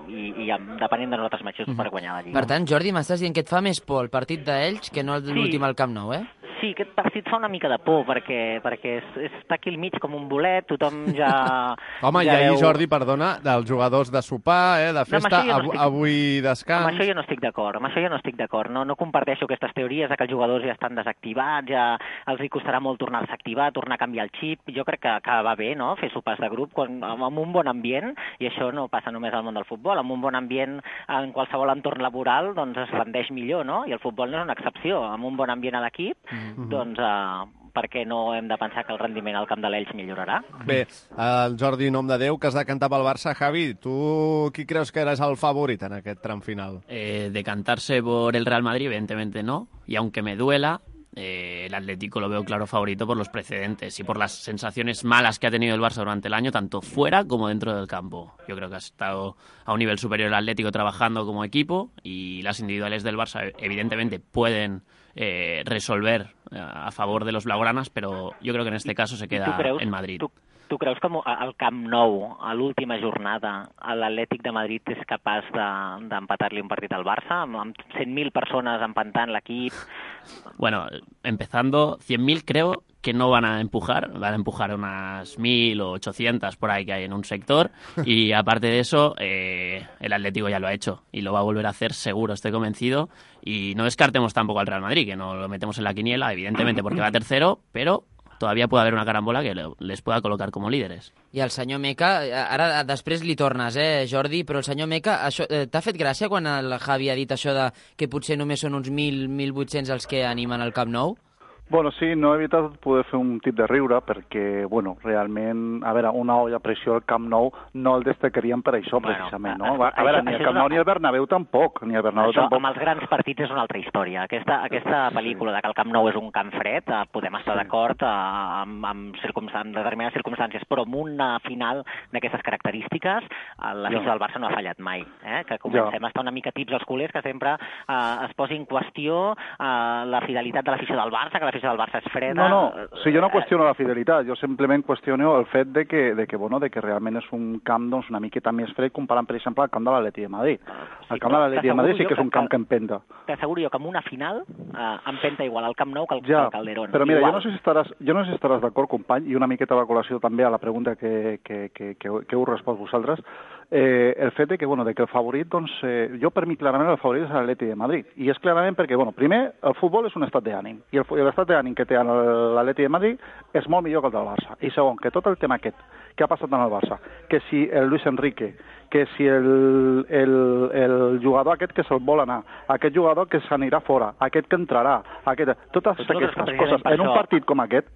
i depenent de nosaltres mateixos per guanyar la Lliga. Per tant, Jordi, m'estàs dient que et fa més por el partit d'Elx que no l'últim al Camp Nou, Sí, aquest partit fa una mica de por, perquè està aquí al mig com un bolet, tothom ja... Home, i ahir, Jordi, perdona, dels jugadors de sopar, de festa, avui descans... Amb això jo no estic d'acord, no comparteixo aquestes teories de que els jugadors ja estan desactivats, ja els hi costarà molt tornar-se a activar, tornar a canviar el xip. Jo crec que va bé, no?, fer sopars de grup amb un bon ambient, i això no passa només al món del futbol. Amb un bon ambient en qualsevol entorn laboral doncs es rendeix millor, no? I el futbol no és una excepció. Amb un bon ambient a l'equip, doncs per què no hem de pensar que el rendiment al camp de l'Elx millorarà? Bé, el Jordi Nom de Déu, que has de cantar pel Barça. Javi, tu qui creus que eres el favorit en aquest tram final? Decantarse por el Real Madrid, evidentemente no, y aunque me duela, el Atlético lo veo claro favorito por los precedentes y por las sensaciones malas que ha tenido el Barça durante el año, tanto fuera como dentro del campo. Yo creo que ha estado a un nivel superior el Atlético trabajando como equipo, y las individuales del Barça evidentemente pueden resolver a favor de los blaugranas, pero yo creo que en este caso se queda en Madrid. Tu creus que al Camp Nou, a l'última jornada, l'Atlètic de Madrid és capaç d'empatar-li un partit al Barça, amb 100.000 persones empantant l'equip? Bueno, empezando, 100.000 creo que no van a empujar unas 1.000 o 800 por ahí que hay en un sector, y aparte de eso, el Atlético ya lo ha hecho y lo va a volver a hacer seguro, estoy convencido, y no descartemos tampoco al Real Madrid, que no lo metemos en la quiniela, evidentemente, porque va tercero, pero todavía puede haver una carambola que les pueda col·locar com líderes. I el senyor Meca, ara després li tornes, Jordi, però el senyor Meca, t'ha fet gràcia quan el Javi ha dit això de que potser només són uns 1.000-1.800 els que animen al Camp Nou? Bueno, sí, no he evitat poder fer un tip de riure perquè, bueno, realment, a veure, una olla a pressió al Camp Nou no el destacaríem per això, precisament, no? A veure, ni el Camp Nou ni el Bernabéu tampoc, Amb els grans partits és una altra història. Aquesta pel·lícula de que el Camp Nou és un camp fred, podem estar d'acord amb determinades circumstàncies, però en una final d'aquestes característiques, l'afició del Barça no ha fallat mai, que comencem a estar una mica tips als culers, que sempre es posi en qüestió la fidelitat de l'afició del Barça, que l'afició del Barça és freda. No, si jo no qüestiono la fidelitat, jo simplement qüestiono el fet de que realment és un camp doncs, una miqueta més fred comparant, per exemple, el camp de l'Atlètic de Madrid. El camp de l'Atlètic de Madrid sí que és un camp que empenta. T'asseguro jo que en una final empenta igual al Camp Nou que al Calderón. Però mira, jo no sé si estaràs d'acord, company, i una miqueta de col·lació també a la pregunta que heu respost vosaltres, el fet de que el favorit, doncs, jo per mi clarament el favorit és l'Atlètic de Madrid. I és clarament perquè, primer, el futbol és un estat d'ànim. I l'estat d'ànim que té l'Atlètic de Madrid és molt millor que el del Barça. I segon, que tot el tema aquest que ha passat en el Barça, que si el Luis Enrique, que si el jugador aquest que se'l vol anar, aquest jugador que s'anirà fora, aquest que entrarà, totes aquestes coses, en un partit com aquest,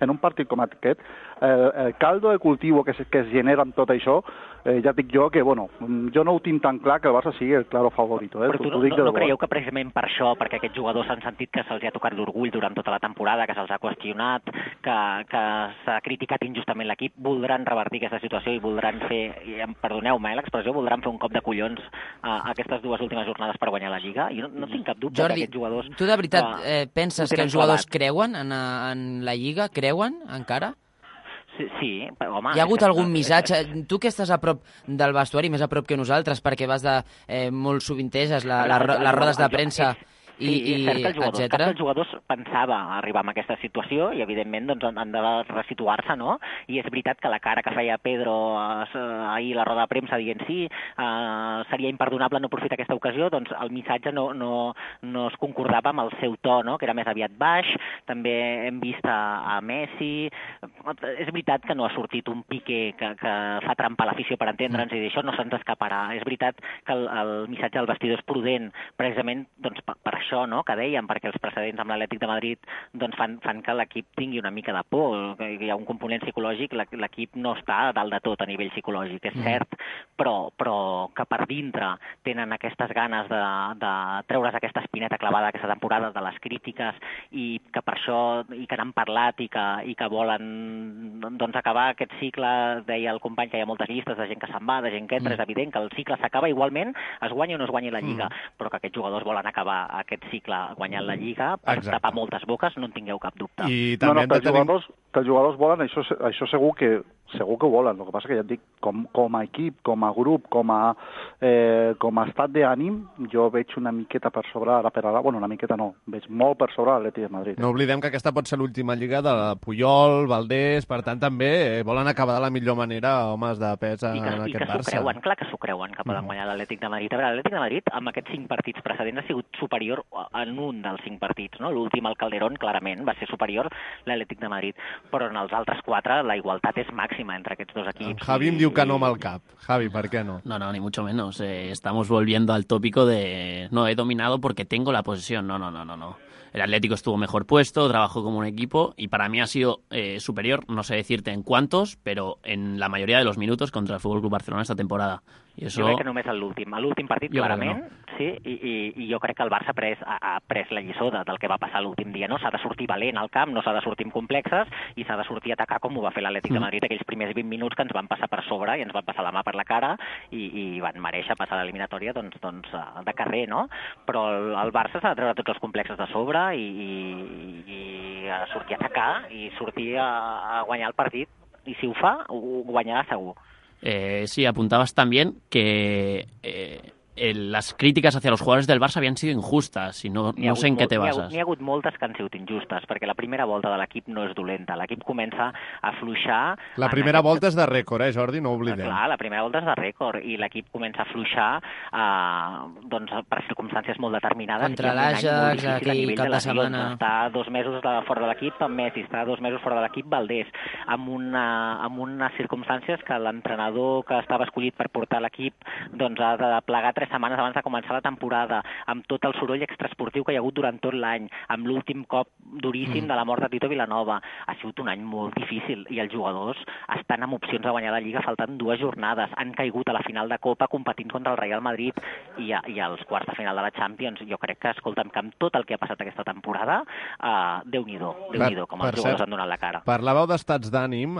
el caldo de cultivo que es genera amb tot això, ja dic jo que, jo no ho tinc tan clar que el Barça sigui el claro favorito. Però tu no creieu que precisament per això, perquè aquests jugadors han sentit que se'ls ha tocat l'orgull durant tota la temporada, que se'ls ha qüestionat, que s'ha criticat injustament l'equip, voldran revertir aquesta situació i voldran fer, perdoneu-me l'expressió, voldran fer un cop de collons a aquestes 2 últimes jornades per guanyar la Lliga? I no tinc cap dubte Jordi, que aquests jugadors... tu de veritat penses que els jugadors creuen en la Lliga? Creuen encara? Sí, home... Hi ha hagut algun missatge? Tu que estàs a prop del vestuari, més a prop que nosaltres, perquè vas de molt sovinteges les rodes de premsa, és cert que cap dels jugadors pensava arribar a aquesta situació i, evidentment, doncs, han de resituar-se, no? I és veritat que la cara que feia Pedro ahir a la roda de premsa dient seria imperdonable no aprofitar aquesta ocasió, doncs el missatge no es concordava amb el seu to, no? Que era més aviat baix. També hem vist a Messi. És veritat que no ha sortit un Piqué que fa trampa a l'afició, per entendre'ns, i d'això no se'ns escaparà. És veritat que el missatge del vestidor és prudent, precisament doncs, per això, no?, que dèiem, perquè els precedents amb l'Atlètic de Madrid doncs, fan que l'equip tingui una mica de por, que hi ha un component psicològic, l'equip no està a dalt de tot a nivell psicològic, és cert, però que per dintre tenen aquestes ganes de treure's aquesta espineta clavada aquesta temporada de les crítiques i que per això i que n'han parlat i que volen doncs, acabar aquest cicle. Deia el company que hi ha moltes llistes de gent que se'n va, de gent que entra, és evident que el cicle s'acaba igualment, es guanya o no es guanya la Lliga, però que aquests jugadors volen acabar aquest cicle guanyant la Lliga per tapar moltes boques, no en tingueu cap dubte. I també que els jugadors volen, això segur que ho volen. El que passa que ja et dic, com a equip, com a grup, com a estat d'ànim, jo veig una miqueta per sobre, una miqueta no, veig molt per sobre l'Atlètic de Madrid. No oblidem que aquesta pot ser l'última Lliga de Puyol, Valdés, per tant també volen acabar de la millor manera homes de pes en aquest Barça. Clar que s'ho creuen, que poden guanyar l'Atlètic de Madrid. A veure, l'Atlètic de Madrid, amb aquests 5 partits precedents, ha sigut superior en un dels 5 partits, no? L'últim, el Calderón, clarament, va ser superior l'Atlètic de Madrid, però en els altres 4 la igualtat és màxima entre aquests dos equips. Javi em diu que no amb el cap. Javi, ¿por qué no? No, ni mucho menos. Estamos volviendo al tópico de no, he dominado porque tengo la posesión. No. El Atlético estuvo mejor puesto, trabajó como un equipo y para mí ha sido superior, no sé decirte en cuántos, pero en la mayoría de los minutos contra el FC Barcelona esta temporada. I això... Jo crec que només l'últim partit, clarament, no. Sí, i jo crec que el Barça ha pres la lliçó del que va passar l'últim dia, no? S'ha de sortir valent al camp, no s'ha de sortir amb complexes i s'ha de sortir a atacar com ho va fer l'Atlètic de Madrid aquells primers 20 minuts que ens van passar per sobre i ens van passar la mà per la cara i van mereixer passar l'eliminatòria doncs, de carrer, no? Però el Barça s'ha de treure tots els complexes de sobre i sortir a atacar i sortir a guanyar el partit, i si ho fa, ho guanyarà segur. Sí, apuntabas también que las críticas hacia los jugadores del Barça habían sido injustas y no sé en què te bases. N'hi ha hagut moltes que han sigut injustes, perquè la primera volta de l'equip no és dolenta. L'equip comença a fluixar... La primera volta és de rècord, Jordi? No ho oblidem. Clar, la primera volta és de rècord i l'equip comença a fluixar doncs, per circumstàncies molt determinades. Contra l'Ajax, aquell cap de setmana. Està 2 mesos fora de l'equip amb Messi, està 2 mesos fora de l'equip Valdés, amb unes circumstàncies que l'entrenador que estava escollit per portar l'equip doncs, ha de plegar 3 setmanes abans de començar la temporada, amb tot el soroll extraesportiu que hi ha hagut durant tot l'any, amb l'últim cop duríssim de la mort de Tito Vilanova. Ha sigut un any molt difícil i els jugadors estan amb opcions de guanyar la Lliga faltant 2 jornades. Han caigut a la final de Copa competint contra el Real Madrid i als quarts de final de la Champions. Jo crec que, escolta'm, que amb tot el que ha passat aquesta temporada, Déu-n'hi-do, com els jugadors han donat la cara. Parlàveu d'estats d'ànim.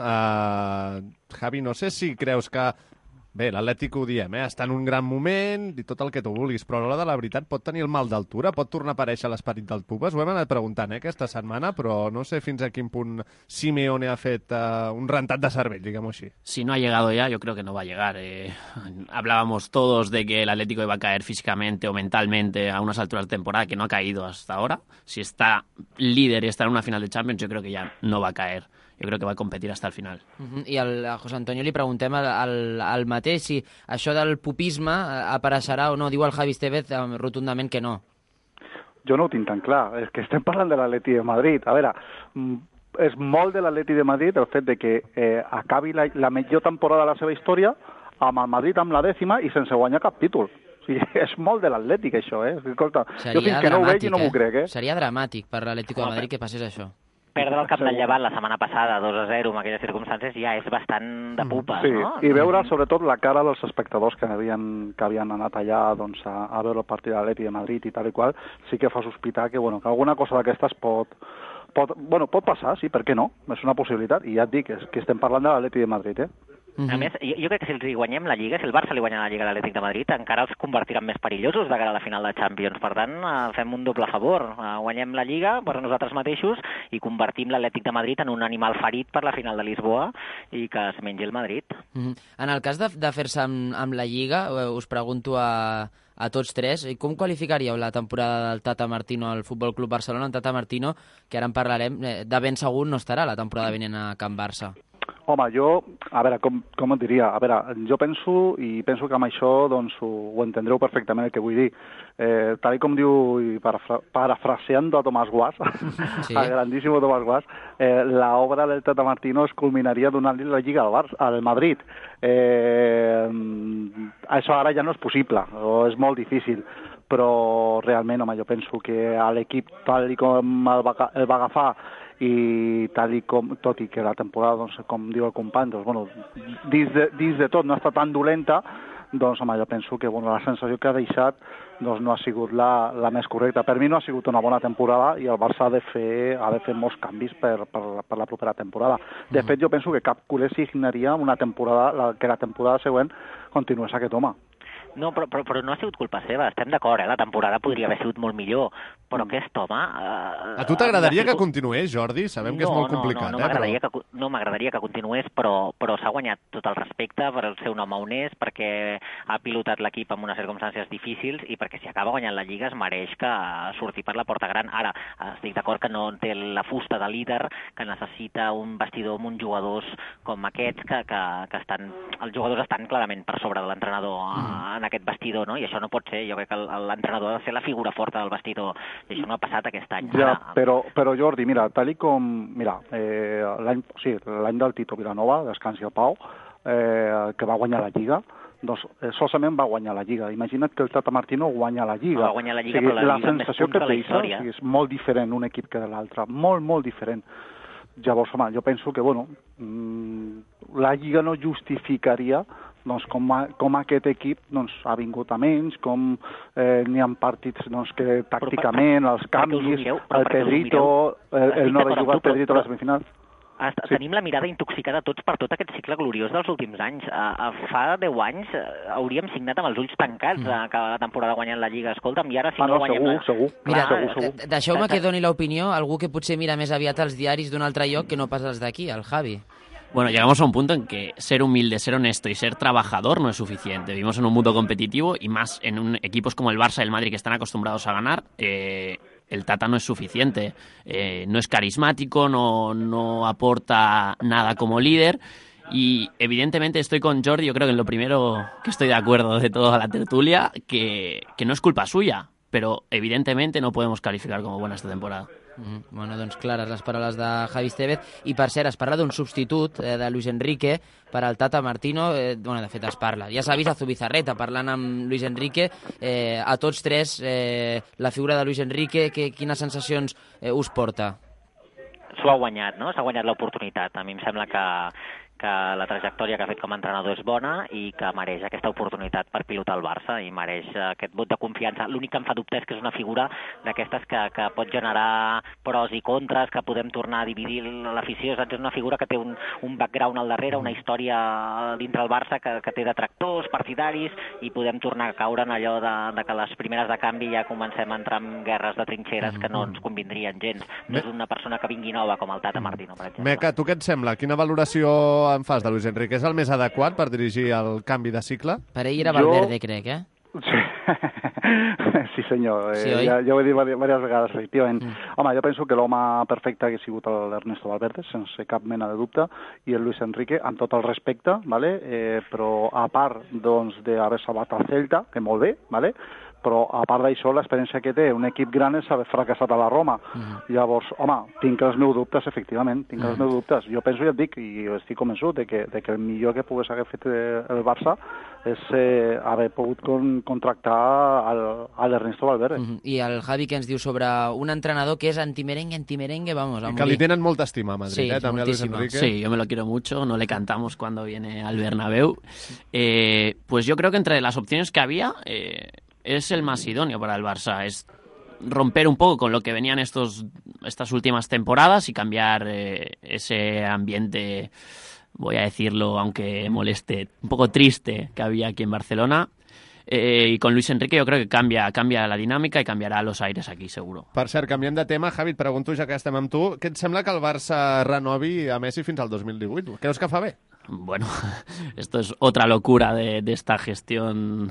Javi, no sé si creus que bé, l'Atlètic ho diem, està en un gran moment i tot el que tu vulguis, però a l'hora de la veritat pot tenir el mal d'altura, pot tornar a aparèixer l'esperit del Pupas. Ho hem anat preguntant aquesta setmana, però no sé fins a quin punt Simeone ha fet un rentat de cervell, diguem-ho així. Si no ha llegado ya, yo creo que no va a llegar. Hablábamos todos de que el Atlético iba a caer físicamente o mentalmente a unas alturas de temporada, que no ha caído hasta ahora. Si está líder y está en una final de Champions, yo creo que ya no va a caer. Jo crec que va competir hasta el final. I a José Antonio li preguntem al mateix si això del pupisme apareixerà o no. Diu el Javi Estevez rotundament que no. Jo no ho tinc tan clar. És que estem parlant de l'Atleti de Madrid. A veure, és molt de l'Atleti de Madrid el fet de que acabi la millor temporada de la seva història amb el Madrid amb la 10ª i sense guanyar cap títol. O sigui, és molt de l'Atlètic, això, Escolta, jo fins que no ho veig i no m'ho crec, Seria dramàtic per l'Atlético de Madrid que passés això. Perdre el camp del Llevant la setmana passada 2-0 en aquelles circumstàncies ja és bastant de pupes, sí, no? I veure sobretot la cara dels espectadors que havien anat allà doncs, a veure el partit de l'Atlètic de Madrid i tal i qual, sí que fa sospitar que alguna cosa d'aquestes pot passar, sí, per què no? És una possibilitat, i ja et dic, que estem parlant de l'Atlètic de Madrid, A més, jo crec que si els guanyem la Lliga, si el Barça li guanya la Lliga a l'Atlètic de Madrid, encara els convertiran més perillosos de cara a la final de Champions. Per tant, fem un doble favor. Guanyem la Lliga per nosaltres mateixos i convertim l'Atlètic de Madrid en un animal ferit per la final de Lisboa i que es mengi el Madrid. En el cas de fer-se amb la Lliga, us pregunto a a tots tres. I com qualificaríeu la temporada del Tata Martino al Futbol Club Barcelona? En Tata Martino, que ara en parlarem, de ben segur no estarà la temporada vinent a Can Barça. Home, jo, a veure, com et diria? A veure, jo penso que amb això doncs, ho entendreu perfectament el que vull dir. Tal com diu, i parafraseando a Tomás Guas, sí. El grandísimo Tomás Guas, la obra del Tata Martino es culminaria donant-li la Lliga al Madrid. Això ara ja no és possible, o és molt difícil, però realment, home, jo penso que l'equip, tal com el va agafar, i tal com, tot i que la temporada, doncs, com diu el company, doncs, bueno, dins de tot no està tan dolenta, doncs, home, jo penso que la sensació que ha deixat doncs, no ha sigut la més correcta. Per mi no ha sigut una bona temporada i el Barça ha de fer molts canvis per la propera temporada. De fet, jo penso que cap culer signaria que la temporada següent continués aquest home. No, però no ha sigut culpa seva, estem d'acord, la temporada podria haver sigut molt millor, però aquest home... A tu t'agradaria que continués, Jordi? Sabem que és molt complicat. No m'agradaria que continués, però s'ha guanyat tot el respecte per ser un home honest, perquè ha pilotat l'equip en unes circumstàncies difícils i perquè si acaba guanyant la Lliga es mereix que surti per la porta gran. Ara, estic d'acord que no té la fusta de líder, que necessita un vestidor amb uns jugadors com aquests, que estan... Els jugadors estan clarament per sobre de l'entrenador en aquest vestidor, no? I això no pot ser. Jo crec que l'entrenador ha de ser la figura forta del vestidor. I això no ha passat aquest any. Ja, però Jordi, mira, tal com... Mira, l'any del Tito Vilanova, descansi el Pau, que va guanyar la Lliga, doncs solament va guanyar la Lliga. Imagina't que el Tata Martino guanya la Lliga. Va guanyar la Lliga, però la Lliga més punts de la història. És molt diferent un equip que de l'altre. Molt, molt diferent. Llavors, home, jo penso que, la Lliga no justificaria doncs, com aquest equip doncs, ha vingut a menys, com n'hi ha partits doncs, que tàcticament, els canvis, el Pedrito, el no haver jugat Pedrito a la semifinal. Tenim la mirada intoxicada tots per tot aquest cicle gloriós dels últims anys. Fa 10 anys hauríem signat amb els ulls tancats que la temporada guanyant la Lliga. Escolta'm, i ara si no guanyem... Segur. Mira, deixeu-me que doni l'opinió algú que potser mira més aviat els diaris d'un altre lloc que no pas els d'aquí, el Javi. Bueno, llegamos a un punto en que ser humilde, ser honesto y ser trabajador no es suficiente. Vivimos en un mundo competitivo y más en equipos como el Barça y el Madrid que están acostumbrados a ganar. El Tata no es suficiente. No es carismático, no aporta nada como líder. Y evidentemente estoy con Jordi, yo creo que en lo primero que estoy de acuerdo de toda la tertulia, que no es culpa suya, pero evidentemente no podemos calificar como buena esta temporada. Bueno, doncs clares les paraules de Javi Estevez. I per cert, es parla d'un substitut de Luis Enrique per al Tata Martino. De fet es parla. Ja s'ha vist a Zubizarreta parlant amb Luis Enrique. A tots tres, la figura de Luis Enrique, quines sensacions us porta? S'ho ha guanyat, no? S'ha guanyat l'oportunitat. A mi em sembla que la trajectòria que ha fet com a entrenador és bona i que mereix aquesta oportunitat per pilotar el Barça i mereix aquest vot de confiança. L'únic que em fa dubte és que és una figura d'aquestes que pot generar pros i contres, que podem tornar a dividir l'afició. És una figura que té un background al darrere, una història dintre el Barça que té detractors, partidaris, i podem tornar a caure en allò de que les primeres de canvi ja comencem a entrar en guerres de trinxeres que no ens convindrien gens. No és una persona que vingui nova com el Tata Martino, per exemple. Meca, tu què et sembla? Quina valoració en fas de Luis Enrique? És el més adequat per dirigir el canvi de cicle? Per ell era Valverde, crec, Sí, senyor. Sí, ja ho he dit diverses vegades, efectivament. Home, jo penso que l'home perfecte hagués sigut l'Ernesto Valverde, sense cap mena de dubte, i el Luis Enrique, amb tot el respecte, però a part d'haver salvat el Celta, que molt bé, però a part d'això l'experiència que té un equip gran és haver fracassat a la Roma. Llavors, home, tinc els meus dubtes, efectivament, els meus dubtes. Jo penso, ja et dic, i estic convençut de que el millor que pogués haver fet el Barça és haver pogut contractar l'Ernesto Valverde. I el Javi, que ens diu sobre un entrenador que és antimerengue, vamos, a morir. Que li tenen molta estima a Madrid, també a Luis Enrique. Sí, yo me lo quiero mucho, no le cantamos cuando viene al Bernabéu. Pues yo creo que entre las opciones que había... es el más idóneo para el Barça, es romper un poco con lo que venían estas últimas temporadas y cambiar ese ambiente, voy a decirlo aunque moleste, un poco triste que había aquí en Barcelona. Y con Luis Enrique yo creo que cambia la dinàmica i canviarà los aires aquí, seguro. Per cert, canviem de tema, Javi, et pregunto, ja que estem amb tu, què et sembla que el Barça renovi a Messi fins al 2018? Creus que fa bé? Bueno, esto es otra locura de esta gestión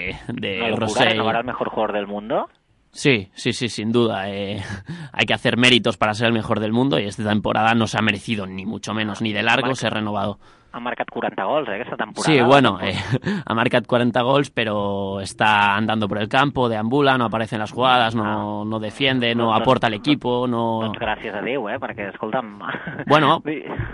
de Rosell. ¿Renovar al mejor jugador del mundo? Sí, sin duda. Hay que hacer méritos para ser el mejor del mundo y esta temporada no se ha merecido ni mucho menos, ni de largo ser renovado. Ha marcat 40 gols, aquesta temporada. Sí, bueno, ha marcat 40 gols, pero está andando por el campo, deambula, no aparece en las jugadas, no defiende, no aporta al equipo, no... Doncs gràcies a Déu, perquè, escolta'm... Bueno...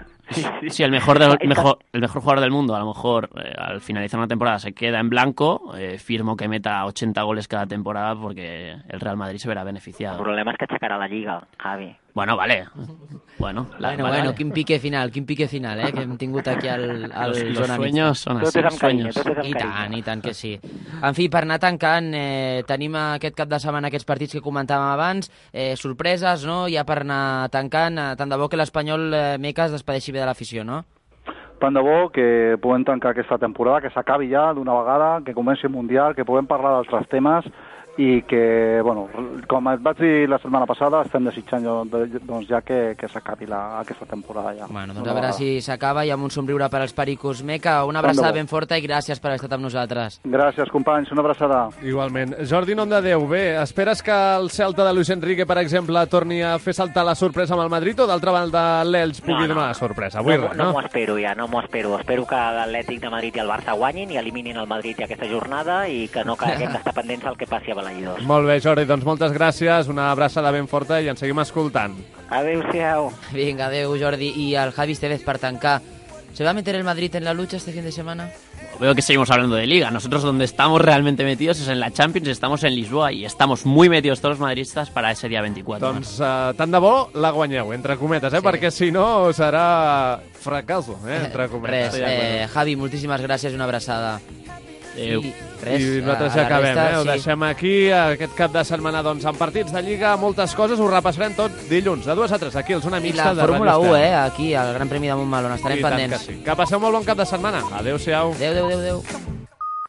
Sí, el mejor jugador del mundo, a lo mejor al finalizar una temporada se queda en blanco, firmo que meta 80 goles cada temporada porque el Real Madrid se verá beneficiado. El problema és que aixecarà la Lliga, Javi. Bueno, vale. Bueno, quin pique final, que hem tingut aquí al los sueños son así, los sueños. I tant que sí. En fi, per anar tancant, tenim aquest cap de setmana aquests partits que comentàvem abans, sorpreses, no? Ja per anar tancant, tant de bo que l'Espanyol Meca es despedeixi bé de l'afició, no? Tant de bo que puguem tancar aquesta temporada, que s'acabi ja d'una vegada, que comenci el Mundial, que puguem parlar d'altres temes i que, bueno, com et vaig dir la setmana passada, estem desitjant doncs, ja que s'acabi aquesta temporada ja. Bueno, doncs a veure si s'acaba i amb un somriure per als Pericos Meca. Una abraçada ben forta i gràcies per haver estat amb nosaltres. Gràcies, companys, una abraçada. Igualment. Jordi Nomdedeu, bé, esperes que el Celta de Luis Enrique, per exemple, torni a fer saltar la sorpresa amb el Madrid o d'altra banda l'Elx pugui donar la sorpresa? Avui no m'ho espero ja, no m'ho espero. Espero que l'Atlètic de Madrid i el Barça guanyin i eliminin el Madrid ja aquesta jornada i que no haguem d'estar pendents del que passi a Balaïdos. Molt bé, Jordi, doncs moltes gràcies, una abraçada ben forta i ens seguim escoltant. Adéu-siau. Vinga, adéu, Jordi. I al Javi Estevez per tancar. ¿Se va a meter el Madrid en la lucha este fin de semana? Veo que seguimos hablando de Liga. Nosotros donde estamos realmente metidos es en la Champions, estamos en Lisboa y estamos muy metidos todos los madridistas para ese día 24. Doncs tant de bo la guanyeu, entre cometes, sí. Perquè si no serà fracasso, entre cometes. Javi, moltíssimes gràcies i una abraçada. I nosaltres ja acabem, ho deixem aquí. Aquest cap de setmana doncs, amb partits de Lliga, moltes coses, ho repassarem tot dilluns, de 2 a 3, aquí, el Zona Mixta de Fórmula 1, aquí, al Gran Premi de Montmeló, n'estarem pendents. Que passeu molt bon cap de setmana. Adéu-siau. Adéu.